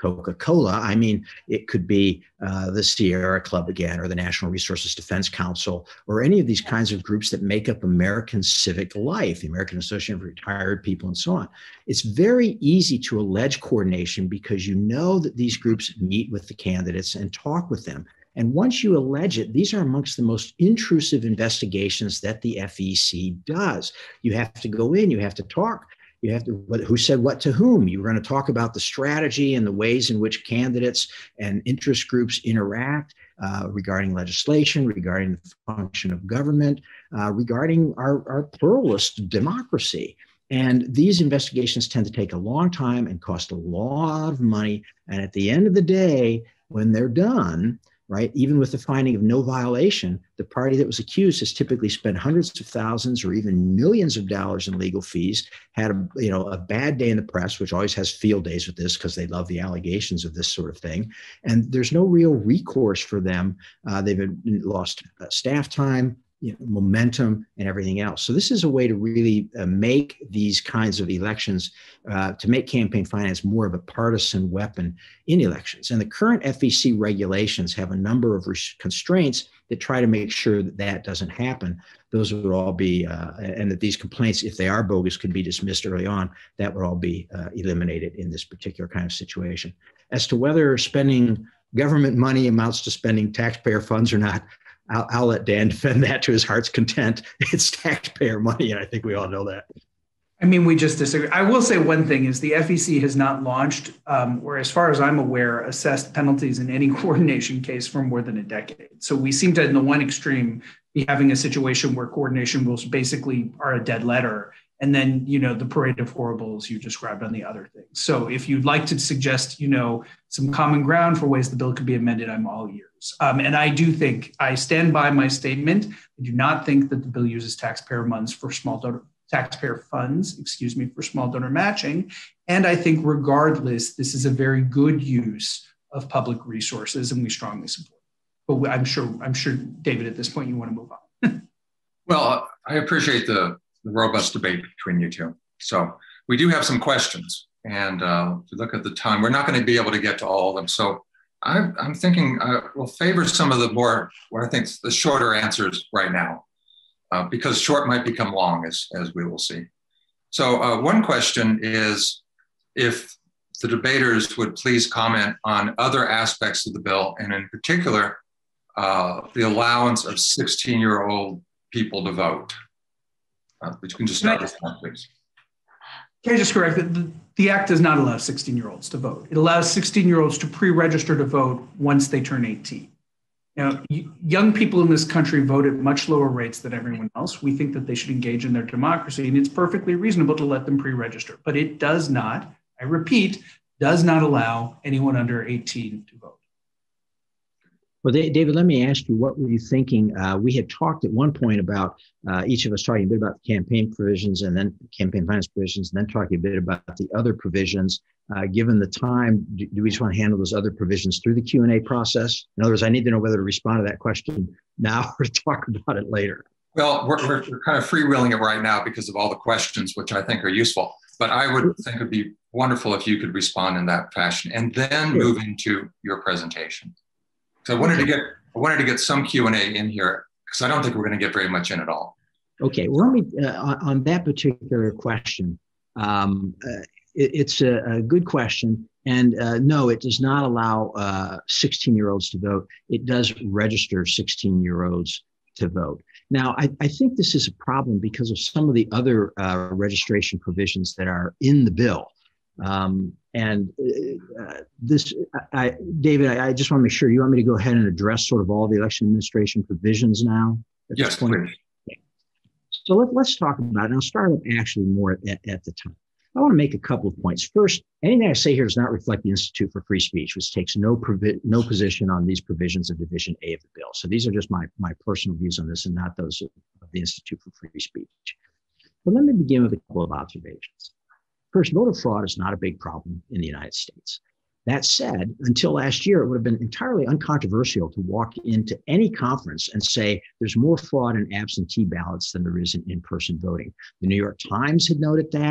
Coca-Cola. I mean, it could be uh, the Sierra Club again, or the National Resources Defense Council, or any of these kinds of groups that make up American civic life, the American Association of Retired People, and so on. It's very easy to allege coordination because you know that these groups meet with the candidates and talk with them. And once you allege it, these are amongst the most intrusive investigations that the F E C does. You have to go in, you have to talk. You have to, who said what to whom? You're going to talk about the strategy and the ways in which candidates and interest groups interact uh, regarding legislation, regarding the function of government, uh, regarding our, our pluralist democracy. And these investigations tend to take a long time and cost a lot of money. And at the end of the day, when they're done, right, even with the finding of no violation, the party that was accused has typically spent hundreds of thousands or even millions of dollars in legal fees, had a, you know, a bad day in the press, which always has field days with this because they love the allegations of this sort of thing. And there's no real recourse for them. Uh, they've lost uh, staff time, you know, momentum, and everything else. So this is a way to really uh, make these kinds of elections, uh, to make campaign finance more of a partisan weapon in elections. And the current F E C regulations have a number of constraints that try to make sure that that doesn't happen. Those would all be, uh, and that these complaints, if they are bogus, could be dismissed early on. That would all be uh, eliminated in this particular kind of situation. As to whether spending government money amounts to spending taxpayer funds or not, I'll, I'll let Dan defend that to his heart's content. It's taxpayer money, and I think we all know that. I mean, we just disagree. I will say one thing is the F E C has not launched, um, or as far as I'm aware, assessed penalties in any coordination case for more than a decade. So we seem to, in the one extreme, be having a situation where coordination rules basically are a dead letter. And then, you know, the parade of horribles you described on the other things. So if you'd like to suggest, you know, some common ground for ways the bill could be amended, I'm all ears. Um, and I do think, I stand by my statement. I do not think that the bill uses taxpayer funds for small donor, taxpayer funds, excuse me, for small donor matching. And I think regardless, this is a very good use of public resources, and we strongly support it. But I'm sure, I'm sure, David, at this point, you want to move on. Well, I appreciate the the robust debate between you two. So we do have some questions, and uh, if you look at the time, we're not going to be able to get to all of them. So I'm, I'm thinking uh, we'll favor some of the more, what I think the shorter answers right now, uh, because short might become long, as, as we will see. So uh, one question is if the debaters would please comment on other aspects of the bill, and in particular, uh, the allowance of sixteen-year-old people to vote. Uh, but you can just start with that, please. Can I just correct that the, the act does not allow sixteen-year-olds to vote. It allows sixteen-year-olds to pre-register to vote once they turn eighteen. Now, young people in this country vote at much lower rates than everyone else. We think that they should engage in their democracy, and it's perfectly reasonable to let them pre-register. But it does not, I repeat, does not allow anyone under eighteen to vote. Well, David, let me ask you, what were you thinking? Uh, we had talked at one point about uh, each of us talking a bit about the campaign provisions and then campaign finance provisions, and then talking a bit about the other provisions. Uh, given the time, do, do we just want to handle those other provisions through the Q and A process? In other words, I need to know whether to respond to that question now or talk about it later. Well, we're, we're, we're kind of freewheeling it right now because of all the questions, which I think are useful. But I would think it'd be wonderful if you could respond in that fashion and then move into your presentation. So I wanted to get I wanted to get some Q and A in here because I don't think we're going to get very much in at all. Okay, well, let me uh, on, on that particular question. Um, uh, it, it's a, a good question, and uh, no, it does not allow sixteen-year-olds to vote. It does register sixteen-year-olds to vote. Now, I, I think this is a problem because of some of the other uh, registration provisions that are in the bill. Um, and uh, this, I, David, I, I just want to make sure you want me to go ahead and address sort of all the election administration provisions now at yes, this point. Please. So let, let's talk about it. And I'll start with actually more at, at the top. I want to make a couple of points. First, anything I say here does not reflect the Institute for Free Speech, which takes no provi- no position on these provisions of Division A of the bill. So these are just my, my personal views on this and not those of, of the Institute for Free Speech. But let me begin with a couple of observations. First, voter fraud is not a big problem in the United States. That said, until last year, it would have been entirely uncontroversial to walk into any conference and say there's more fraud in absentee ballots than there is in in-person voting. The New York Times had noted that.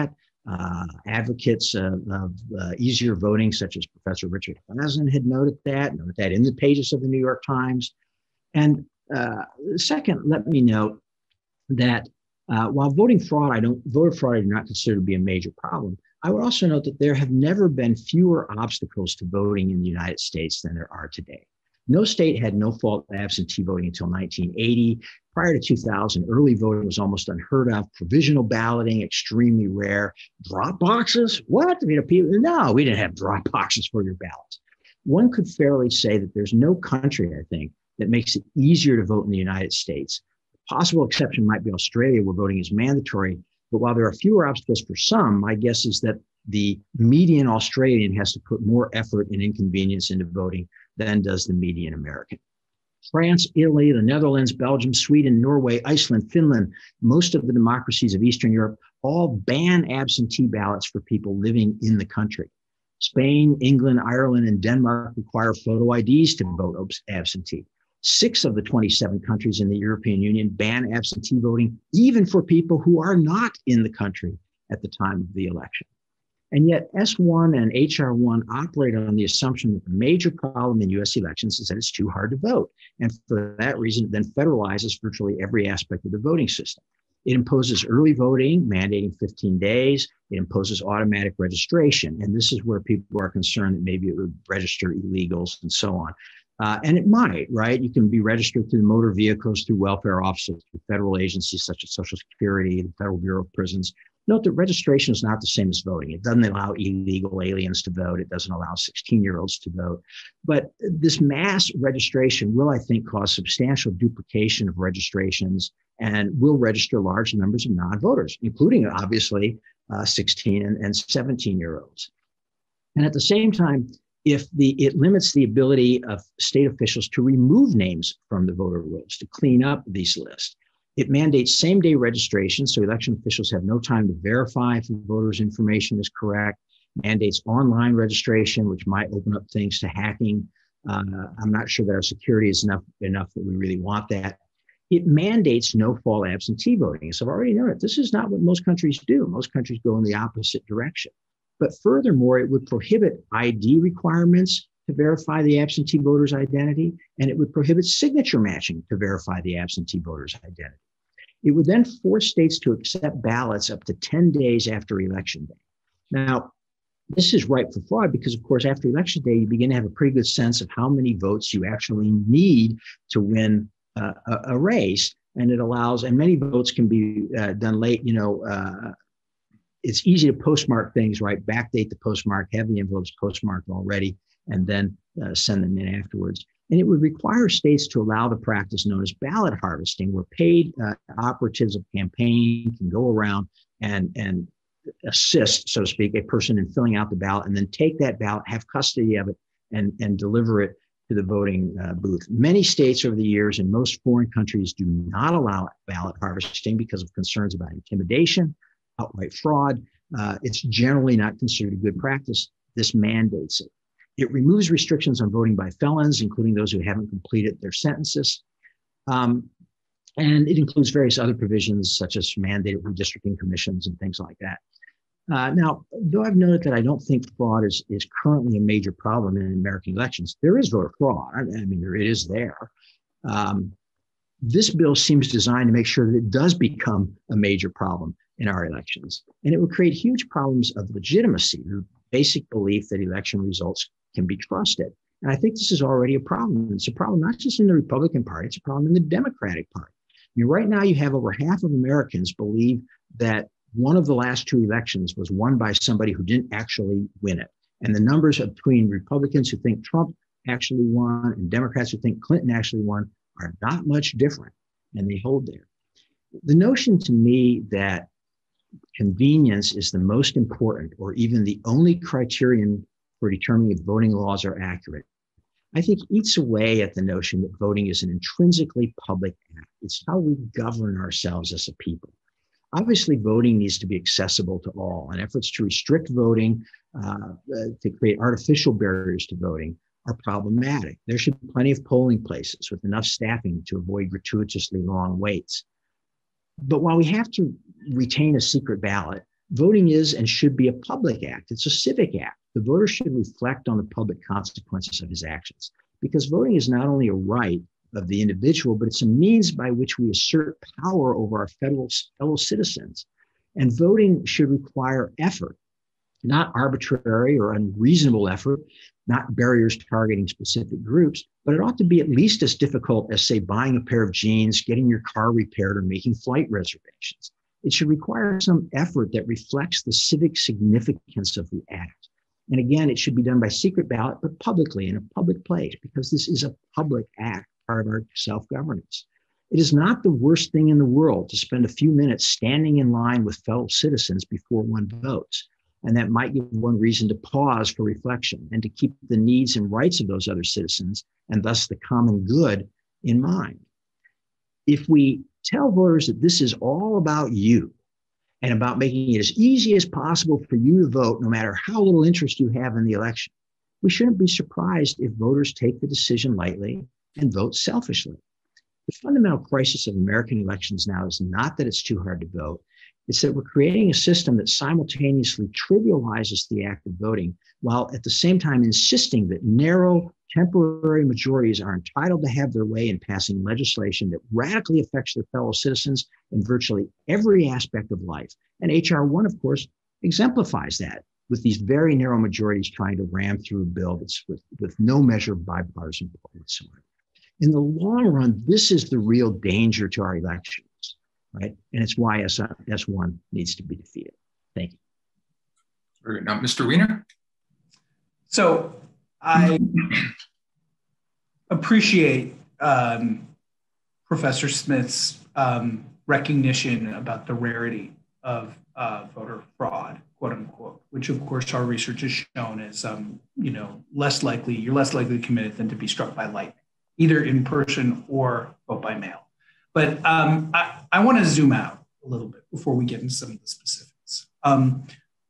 Uh, advocates of, of uh, easier voting, such as Professor Richard Hazen, had noted that, noted that in the pages of the New York Times. And uh, second, let me note that uh, while voting fraud, I don't, voter fraud I do not consider to be a major problem. I would also note that there have never been fewer obstacles to voting in the United States than there are today. No state had no-fault absentee voting until nineteen eighty. Prior to two thousand, early voting was almost unheard of. Provisional balloting, extremely rare. Drop boxes? What? I mean, people, no, we didn't have drop boxes for your ballots. One could fairly say that there's no country, I think, that makes it easier to vote in the United States. A possible exception might be Australia, where voting is mandatory. But while there are fewer obstacles for some, my guess is that the median Australian has to put more effort and inconvenience into voting than does the median American. France, Italy, the Netherlands, Belgium, Sweden, Norway, Iceland, Finland, most of the democracies of Eastern Europe all ban absentee ballots for people living in the country. Spain, England, Ireland, and Denmark require photo I Ds to vote absentee. Six of the twenty-seven countries in the European Union ban absentee voting, even for people who are not in the country at the time of the election. And yet S one and H R one operate on the assumption that the major problem in U S elections is that it's too hard to vote. And for that reason, it then federalizes virtually every aspect of the voting system. It imposes early voting, mandating fifteen days. It imposes automatic registration. And this is where people are concerned that maybe it would register illegals and so on. Uh, and it might, right? You can be registered through motor vehicles, through welfare offices, through federal agencies such as Social Security, the Federal Bureau of Prisons. Note that registration is not the same as voting. It doesn't allow illegal aliens to vote. It doesn't allow sixteen-year-olds to vote. But this mass registration will, I think, cause substantial duplication of registrations and will register large numbers of non-voters, including, obviously, uh, sixteen and seventeen-year-olds. And at the same time, if the it limits the ability of state officials to remove names from the voter rolls, to clean up these lists. It mandates same-day registration, so election officials have no time to verify if the voter's information is correct. Mandates online registration, which might open up things to hacking. Uh, I'm not sure that our security is enough, enough that we really want that. It mandates no-fault absentee voting. So I've already noted, this is not what most countries do. Most countries go in the opposite direction. But furthermore, it would prohibit I D requirements to verify the absentee voter's identity, and it would prohibit signature matching to verify the absentee voter's identity. It would then force states to accept ballots up to ten days after election day. Now, this is ripe for fraud because, of course, after election day, you begin to have a pretty good sense of how many votes you actually need to win uh, a, a race. And it allows, and many votes can be uh, done late, you know, uh, it's easy to postmark things, right? Backdate the postmark, have the envelopes postmarked already, and then uh, send them in afterwards. And it would require states to allow the practice known as ballot harvesting, where paid uh, operatives of campaign can go around and, and assist, so to speak, a person in filling out the ballot, and then take that ballot, have custody of it, and, and deliver it to the voting uh, booth. Many states over the years and most foreign countries do not allow ballot harvesting because of concerns about intimidation, outright fraud. Uh, it's generally not considered a good practice. This mandates it. It removes restrictions on voting by felons, including those who haven't completed their sentences. Um, and it includes various other provisions, such as mandated redistricting commissions and things like that. Uh, now, though I've noted that I don't think fraud is, is currently a major problem in American elections, there is voter fraud. I mean, there, it is there. Um, this bill seems designed to make sure that it does become a major problem in our elections. And it would create huge problems of legitimacy, the basic belief that election results can be trusted. And I think this is already a problem. It's a problem not just in the Republican Party, it's a problem in the Democratic Party. I mean, right now you have over half of Americans believe that one of the last two elections was won by somebody who didn't actually win it. And the numbers between Republicans who think Trump actually won and Democrats who think Clinton actually won are not much different, and they hold there. The notion to me that convenience is the most important or even the only criterion for determining if voting laws are accurate, I think eats away at the notion that voting is an intrinsically public act. It's how we govern ourselves as a people. Obviously, voting needs to be accessible to all, and efforts to restrict voting, uh, uh, to create artificial barriers to voting are problematic. There should be plenty of polling places with enough staffing to avoid gratuitously long waits. But while we have to retain a secret ballot, Voting is and should be a public act. It's a civic act. The voter should reflect on the public consequences of his actions, because voting is not only a right of the individual, but it's a means by which we assert power over our fellow, fellow citizens. And voting should require effort, not arbitrary or unreasonable effort, not barriers targeting specific groups, but it ought to be at least as difficult as, say, buying a pair of jeans, getting your car repaired, or making flight reservations. It should require some effort that reflects the civic significance of the act. And again, it should be done by secret ballot, but publicly in a public place, because this is a public act, part of our self-governance. It is not the worst thing in the world to spend a few minutes standing in line with fellow citizens before one votes. And that might give one reason to pause for reflection and to keep the needs and rights of those other citizens, and thus the common good, in mind. If we tell voters that this is all about you and about making it as easy as possible for you to vote, no matter how little interest you have in the election, we shouldn't be surprised if voters take the decision lightly and vote selfishly. The fundamental crisis of American elections now is not that it's too hard to vote. It's that we're creating a system that simultaneously trivializes the act of voting, while at the same time insisting that narrow, temporary majorities are entitled to have their way in passing legislation that radically affects their fellow citizens in virtually every aspect of life. And H R one, of course, exemplifies that, with these very narrow majorities trying to ram through a bill that's with, with no measure of bipartisan support whatsoever. In the long run, this is the real danger to our elections, right? And it's why S one needs to be defeated. Thank you. Very good. Now, Mister Wiener? So I appreciate um, Professor Smith's um, recognition about the rarity of uh, voter fraud, quote unquote, which of course our research has shown is, um, you know, less likely, you're less likely to commit it than to be struck by lightning, either in person or vote by mail. But um, I, I want to zoom out a little bit before we get into some of the specifics. Um,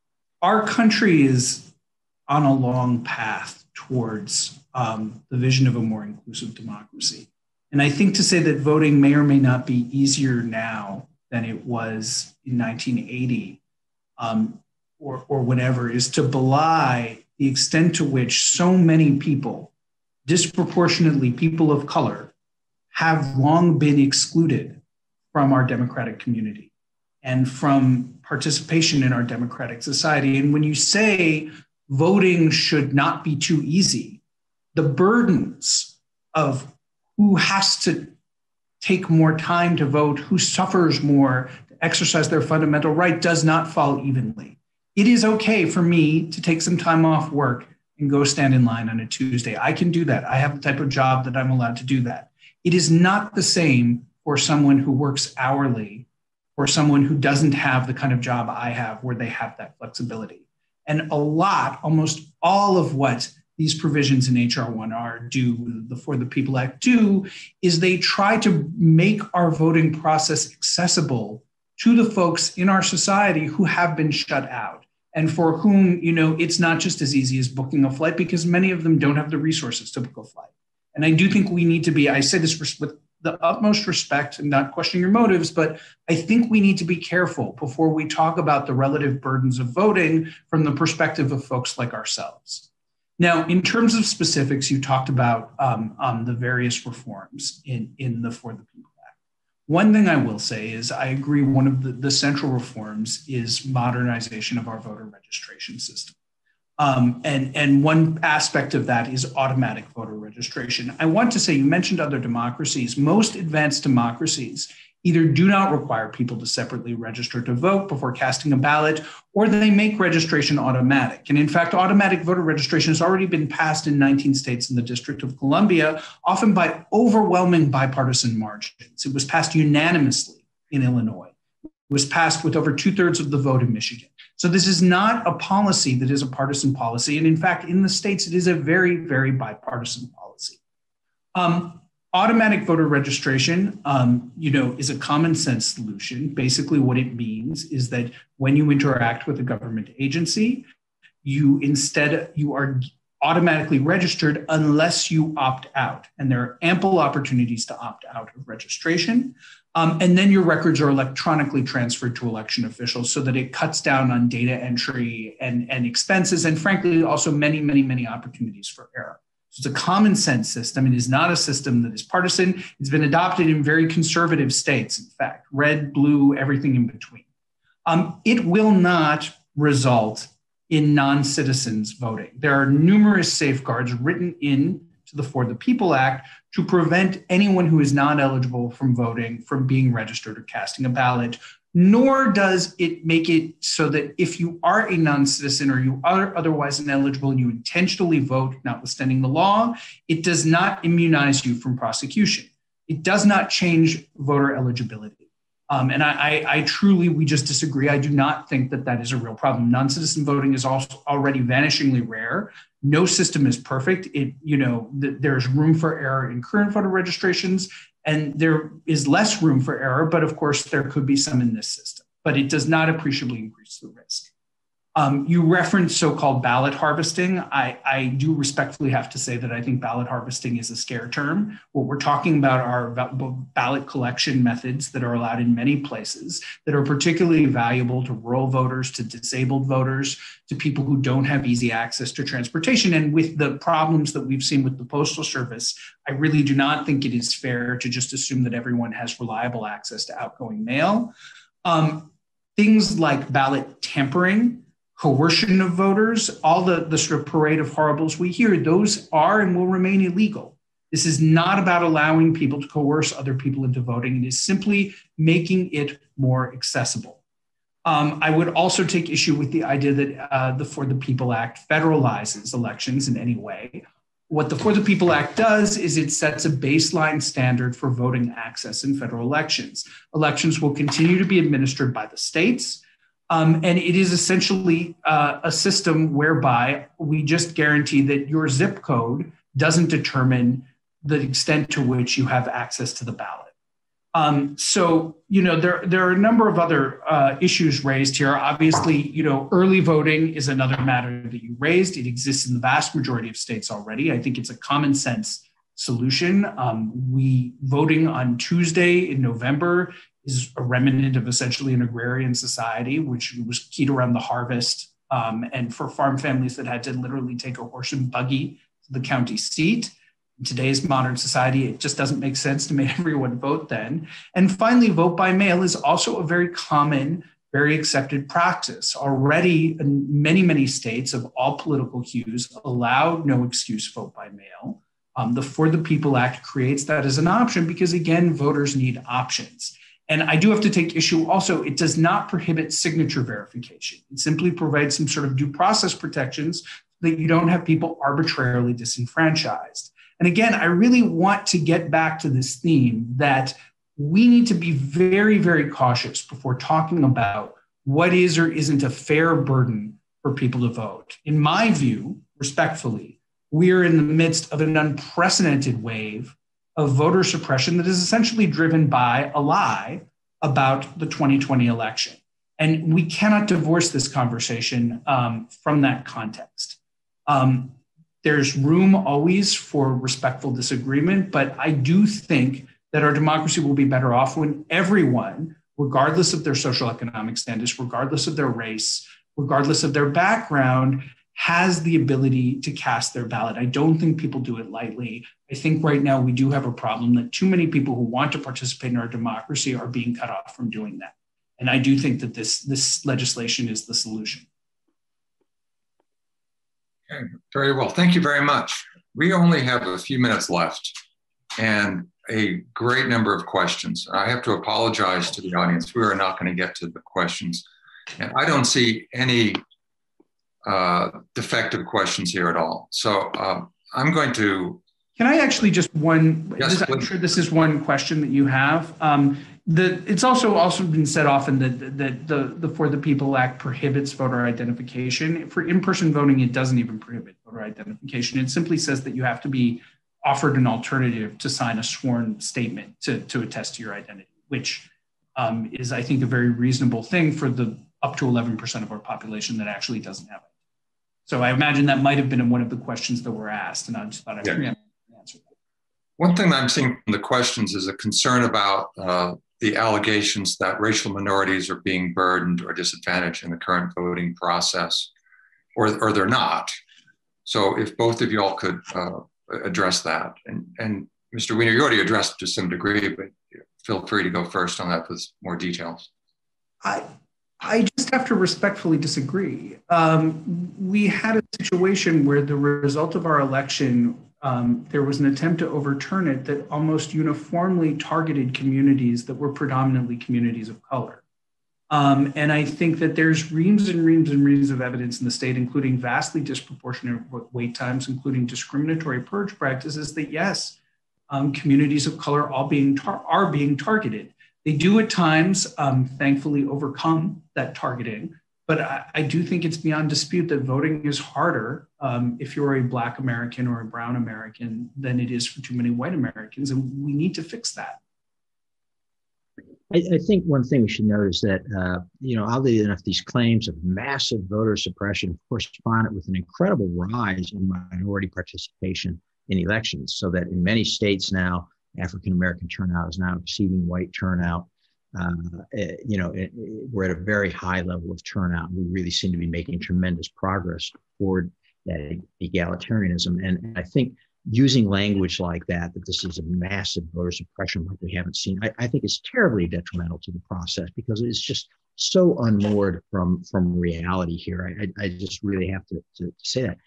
our country is on a long path towards um, the vision of a more inclusive democracy. And I think to say that voting may or may not be easier now than it was in nineteen eighty um, or, or whatever is to belie the extent to which so many people, disproportionately people of color, have long been excluded from our democratic community and from participation in our democratic society. And when you say voting should not be too easy, the burdens of who has to take more time to vote, who suffers more to exercise their fundamental right does not fall evenly. It is okay for me to take some time off work and go stand in line on a Tuesday. I can do that. I have the type of job that I'm allowed to do that. It is not the same for someone who works hourly or someone who doesn't have the kind of job I have where they have that flexibility. And a lot, almost all of what these provisions in H R one R do, the For the People Act do, is they try to make our voting process accessible to the folks in our society who have been shut out and for whom, you know, it's not just as easy as booking a flight because many of them don't have the resources to book a flight. And I do think we need to be, I say this with the utmost respect and not questioning your motives, but I think we need to be careful before we talk about the relative burdens of voting from the perspective of folks like ourselves. Now, in terms of specifics, you talked about um, um, the various reforms in, in the For the People Act. One thing I will say is I agree one of the, the central reforms is modernization of our voter registration system. Um, and, and one aspect of that is automatic voter registration. I want to say, you mentioned other democracies. Most advanced democracies either do not require people to separately register to vote before casting a ballot, or they make registration automatic. And in fact, automatic voter registration has already been passed in nineteen states in the District of Columbia, often by overwhelming bipartisan margins. It was passed unanimously in Illinois. It was passed with over two thirds of the vote in Michigan. So this is not a policy that is a partisan policy. And in fact, in the states, it is a very, very bipartisan policy. Um, automatic voter registration, um, you know, is a common sense solution. Basically, what it means is that when you interact with a government agency, you instead, you are automatically registered unless you opt out. And there are ample opportunities to opt out of registration. Um, and then your records are electronically transferred to election officials so that it cuts down on data entry and, and expenses, and frankly, also many, many, many opportunities for error. So it's a common sense system. It is not a system that is partisan. It's been adopted in very conservative states, in fact, red, blue, everything in between. Um, it will not result in non-citizens voting. There are numerous safeguards written in to the For the People Act to prevent anyone who is not eligible from voting from being registered or casting a ballot, nor does it make it so that if you are a non-citizen or you are otherwise ineligible and you intentionally vote, notwithstanding the law, it does not immunize you from prosecution. It does not change voter eligibility. Um, and I, I, I truly, we just disagree. I do not think that that is a real problem. Non-citizen voting is also already vanishingly rare. No system is perfect. It, you know, th- there's room for error in current voter registrations, and there is less room for error, but of course there could be some in this system, but it does not appreciably increase the risk. Um, you referenced so-called ballot harvesting. I, I do respectfully have to say that I think ballot harvesting is a scare term. What we're talking about are ballot collection methods that are allowed in many places that are particularly valuable to rural voters, to disabled voters, to people who don't have easy access to transportation. And with the problems that we've seen with the Postal Service, I really do not think it is fair to just assume that everyone has reliable access to outgoing mail. Um, things like ballot tampering, coercion of voters, all the, the sort of parade of horribles we hear, those are and will remain illegal. This is not about allowing people to coerce other people into voting. It is simply making it more accessible. Um, I would also take issue with the idea that uh, the For the People Act federalizes elections in any way. What the For the People Act does is it sets a baseline standard for voting access in federal elections. Elections will continue to be administered by the states. Um, and it is essentially uh, a system whereby we just guarantee that your zip code doesn't determine the extent to which you have access to the ballot. Um, so, you know, there, there are a number of other uh, issues raised here. Obviously, you know, early voting is another matter that you raised. It exists in the vast majority of states already. I think it's a common sense solution. Um, we voting on Tuesday in November is a remnant of essentially an agrarian society, which was keyed around the harvest, um, and for farm families that had to literally take a horse and buggy to the county seat. In today's modern society, it just doesn't make sense to make everyone vote then. And finally, vote by mail is also a very common, very accepted practice. Already, in many, many states of all political hues allow no excuse vote by mail. Um, the For the People Act creates that as an option because, again, voters need options. And I do have to take issue also, it does not prohibit signature verification. It simply provides some sort of due process protections so that you don't have people arbitrarily disenfranchised. And again, I really want to get back to this theme that we need to be very, very cautious before talking about what is or isn't a fair burden for people to vote. In my view, respectfully, we are in the midst of an unprecedented wave of voter suppression that is essentially driven by a lie about the twenty twenty election. And we cannot divorce this conversation um, from that context. Um, there's room always for respectful disagreement, but I do think that our democracy will be better off when everyone, regardless of their social economic status, regardless of their race, regardless of their background, has the ability to cast their ballot. I don't think people do it lightly. I think right now we do have a problem that too many people who want to participate in our democracy are being cut off from doing that. And I do think that this, this legislation is the solution. Okay, very well. Thank you very much. We only have a few minutes left and a great number of questions. I have to apologize to the audience. We are not going to get to the questions. And I don't see any uh, defective questions here at all. So uh, I'm going to. Can I actually just one, yes, this, I'm sure this is one question that you have. Um, the, it's also also been said often that, that the, the For the People Act prohibits voter identification. For in-person voting, it doesn't even prohibit voter identification. It simply says that you have to be offered an alternative to sign a sworn statement to, to attest to your identity, which um, is, I think, a very reasonable thing for the up to eleven percent of our population that actually doesn't have it. So I imagine that might have been one of the questions that were asked, and I just thought I'd yeah. answer that. One thing that I'm seeing from the questions is a concern about uh, the allegations that racial minorities are being burdened or disadvantaged in the current voting process, or, or they're not. So if both of y'all could uh, address that. And, and Mister Wiener, you already addressed it to some degree, but feel free to go first on that with more details. I, I just have to respectfully disagree. Um, we had a situation where the result of our election, um, there was an attempt to overturn it that almost uniformly targeted communities that were predominantly communities of color. Um, and I think that there's reams and reams and reams of evidence in the state, including vastly disproportionate wait times, including discriminatory purge practices, that yes, um, communities of color all being tar- are being targeted. They do at times, um, thankfully, overcome that targeting. But I, I do think it's beyond dispute that voting is harder um, if you're a Black American or a Brown American than it is for too many white Americans. And we need to fix that. I, I think one thing we should note is that, uh, you know, oddly enough, these claims of massive voter suppression corresponded with an incredible rise in minority participation in elections, so that in many states now, African-American turnout is now exceeding white turnout. Uh, you know, it, it, we're at a very high level of turnout. We really seem to be making tremendous progress toward that egalitarianism. And, and I think using language like that, that this is a massive voter suppression like we haven't seen, I, I think is terribly detrimental to the process, because it's just so unmoored from, from reality here. I, I, I just really have to, to say that.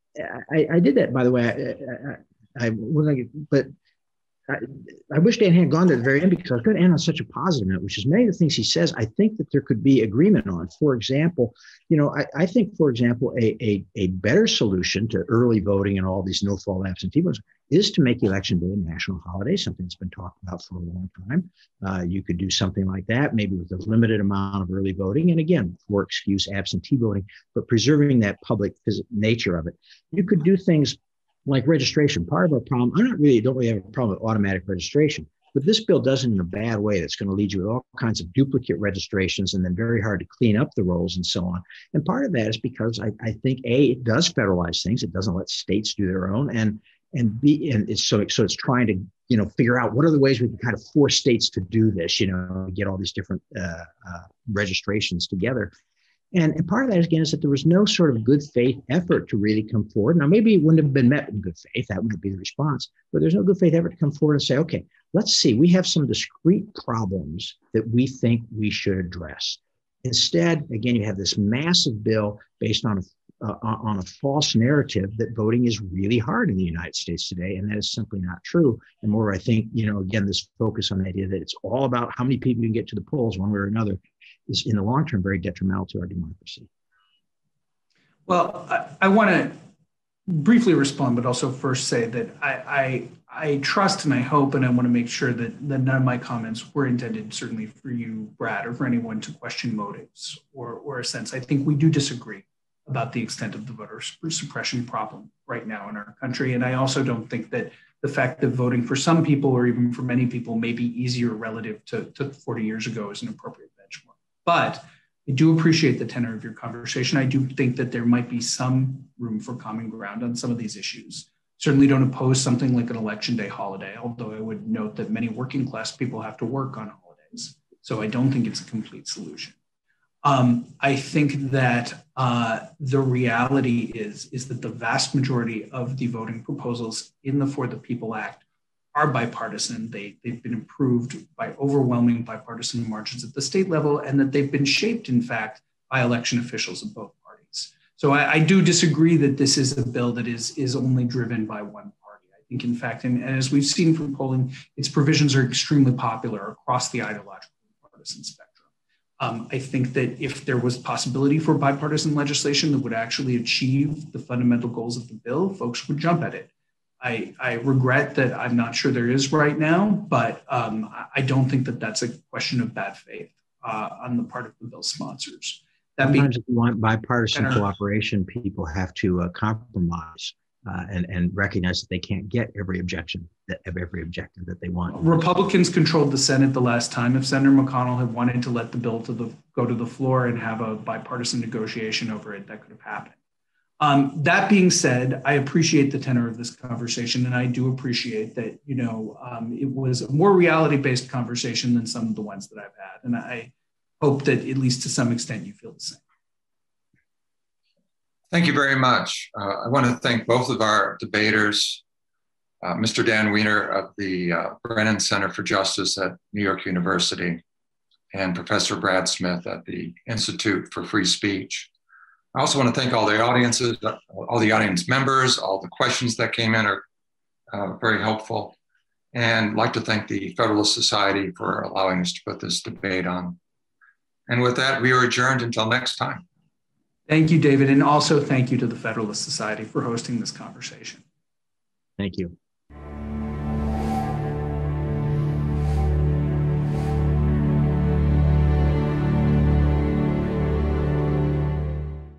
I, I did that, by the way, I, I, I, I but I, I wish Dan had gone to the very end, because I was going to end on such a positive note, which is many of the things he says, I think that there could be agreement on. For example, you know, I, I think, for example, a, a, a better solution to early voting and all these no-fault absentee votes is to make Election Day a national holiday, something that's been talked about for a long time. Uh, you could do something like that, maybe with a limited amount of early voting. And again, for excuse absentee voting, but preserving that public nature of it. You could do things like registration. Part of our problem, I don't really don't really have a problem with automatic registration, but this bill does it in a bad way that's going to lead you with all kinds of duplicate registrations and then very hard to clean up the rolls and so on. And part of that is because I, I think A, it does federalize things. It doesn't let states do their own. And and B, and it's so so it's trying to, you know, figure out what are the ways we can kind of force states to do this, you know, get all these different uh, uh, registrations together. And, and part of that, again, is that there was no sort of good faith effort to really come forward. Now, maybe it wouldn't have been met in good faith. That wouldn't be the response. But there's no good faith effort to come forward and say, okay, let's see, we have some discrete problems that we think we should address. Instead, again, you have this massive bill based on a, uh, on a false narrative that voting is really hard in the United States today. And that is simply not true. And more, I think, you know, again, this focus on the idea that it's all about how many people you can get to the polls one way or another is in the long term very detrimental to our democracy. Well, I, I want to briefly respond, but also first say that I, I, I trust and I hope, and I want to make sure that, that none of my comments were intended certainly for you, Brad, or for anyone to question motives or, or a sense. I think we do disagree about the extent of the voter suppression problem right now in our country. And I also don't think that the fact that voting for some people or even for many people may be easier relative to, to forty years ago is an appropriate benchmark. But I do appreciate the tenor of your conversation. I do think that there might be some room for common ground on some of these issues. Certainly don't oppose something like an Election Day holiday, although I would note that many working class people have to work on holidays. So I don't think it's a complete solution. Um, I think that uh, the reality is, is that the vast majority of the voting proposals in the For the People Act are bipartisan. They, they've been approved by overwhelming bipartisan margins at the state level, and that they've been shaped, in fact, by election officials of both parties. So I, I do disagree that this is a bill that is, is only driven by one party. I think, in fact, and, and as we've seen from polling, its provisions are extremely popular across the ideological and partisan spectrum. Um, I think that if there was possibility for bipartisan legislation that would actually achieve the fundamental goals of the bill, folks would jump at it. I, I regret that I'm not sure there is right now, but um, I don't think that that's a question of bad faith uh, on the part of the bill sponsors. That Sometimes if you want bipartisan better. cooperation, people have to uh, compromise uh, and, and recognize that they can't get every objection, that every objective that they want. Republicans controlled the Senate the last time. If Senator McConnell had wanted to let the bill to the, go to the floor and have a bipartisan negotiation over it, that could have happened. Um, that being said, I appreciate the tenor of this conversation, and I do appreciate that, you know, um, it was a more reality-based conversation than some of the ones that I've had. And I hope that at least to some extent you feel the same. Thank you very much. Uh, I want to thank both of our debaters, uh, Mister Dan Wiener of the uh, Brennan Center for Justice at New York University and Professor Brad Smith at the Institute for Free Speech. I also want to thank all the audiences, all the audience members. All the questions that came in are uh, very helpful. And I'd like to thank the Federalist Society for allowing us to put this debate on. And with that, we are adjourned until next time. Thank you, David. And also thank you to the Federalist Society for hosting this conversation. Thank you.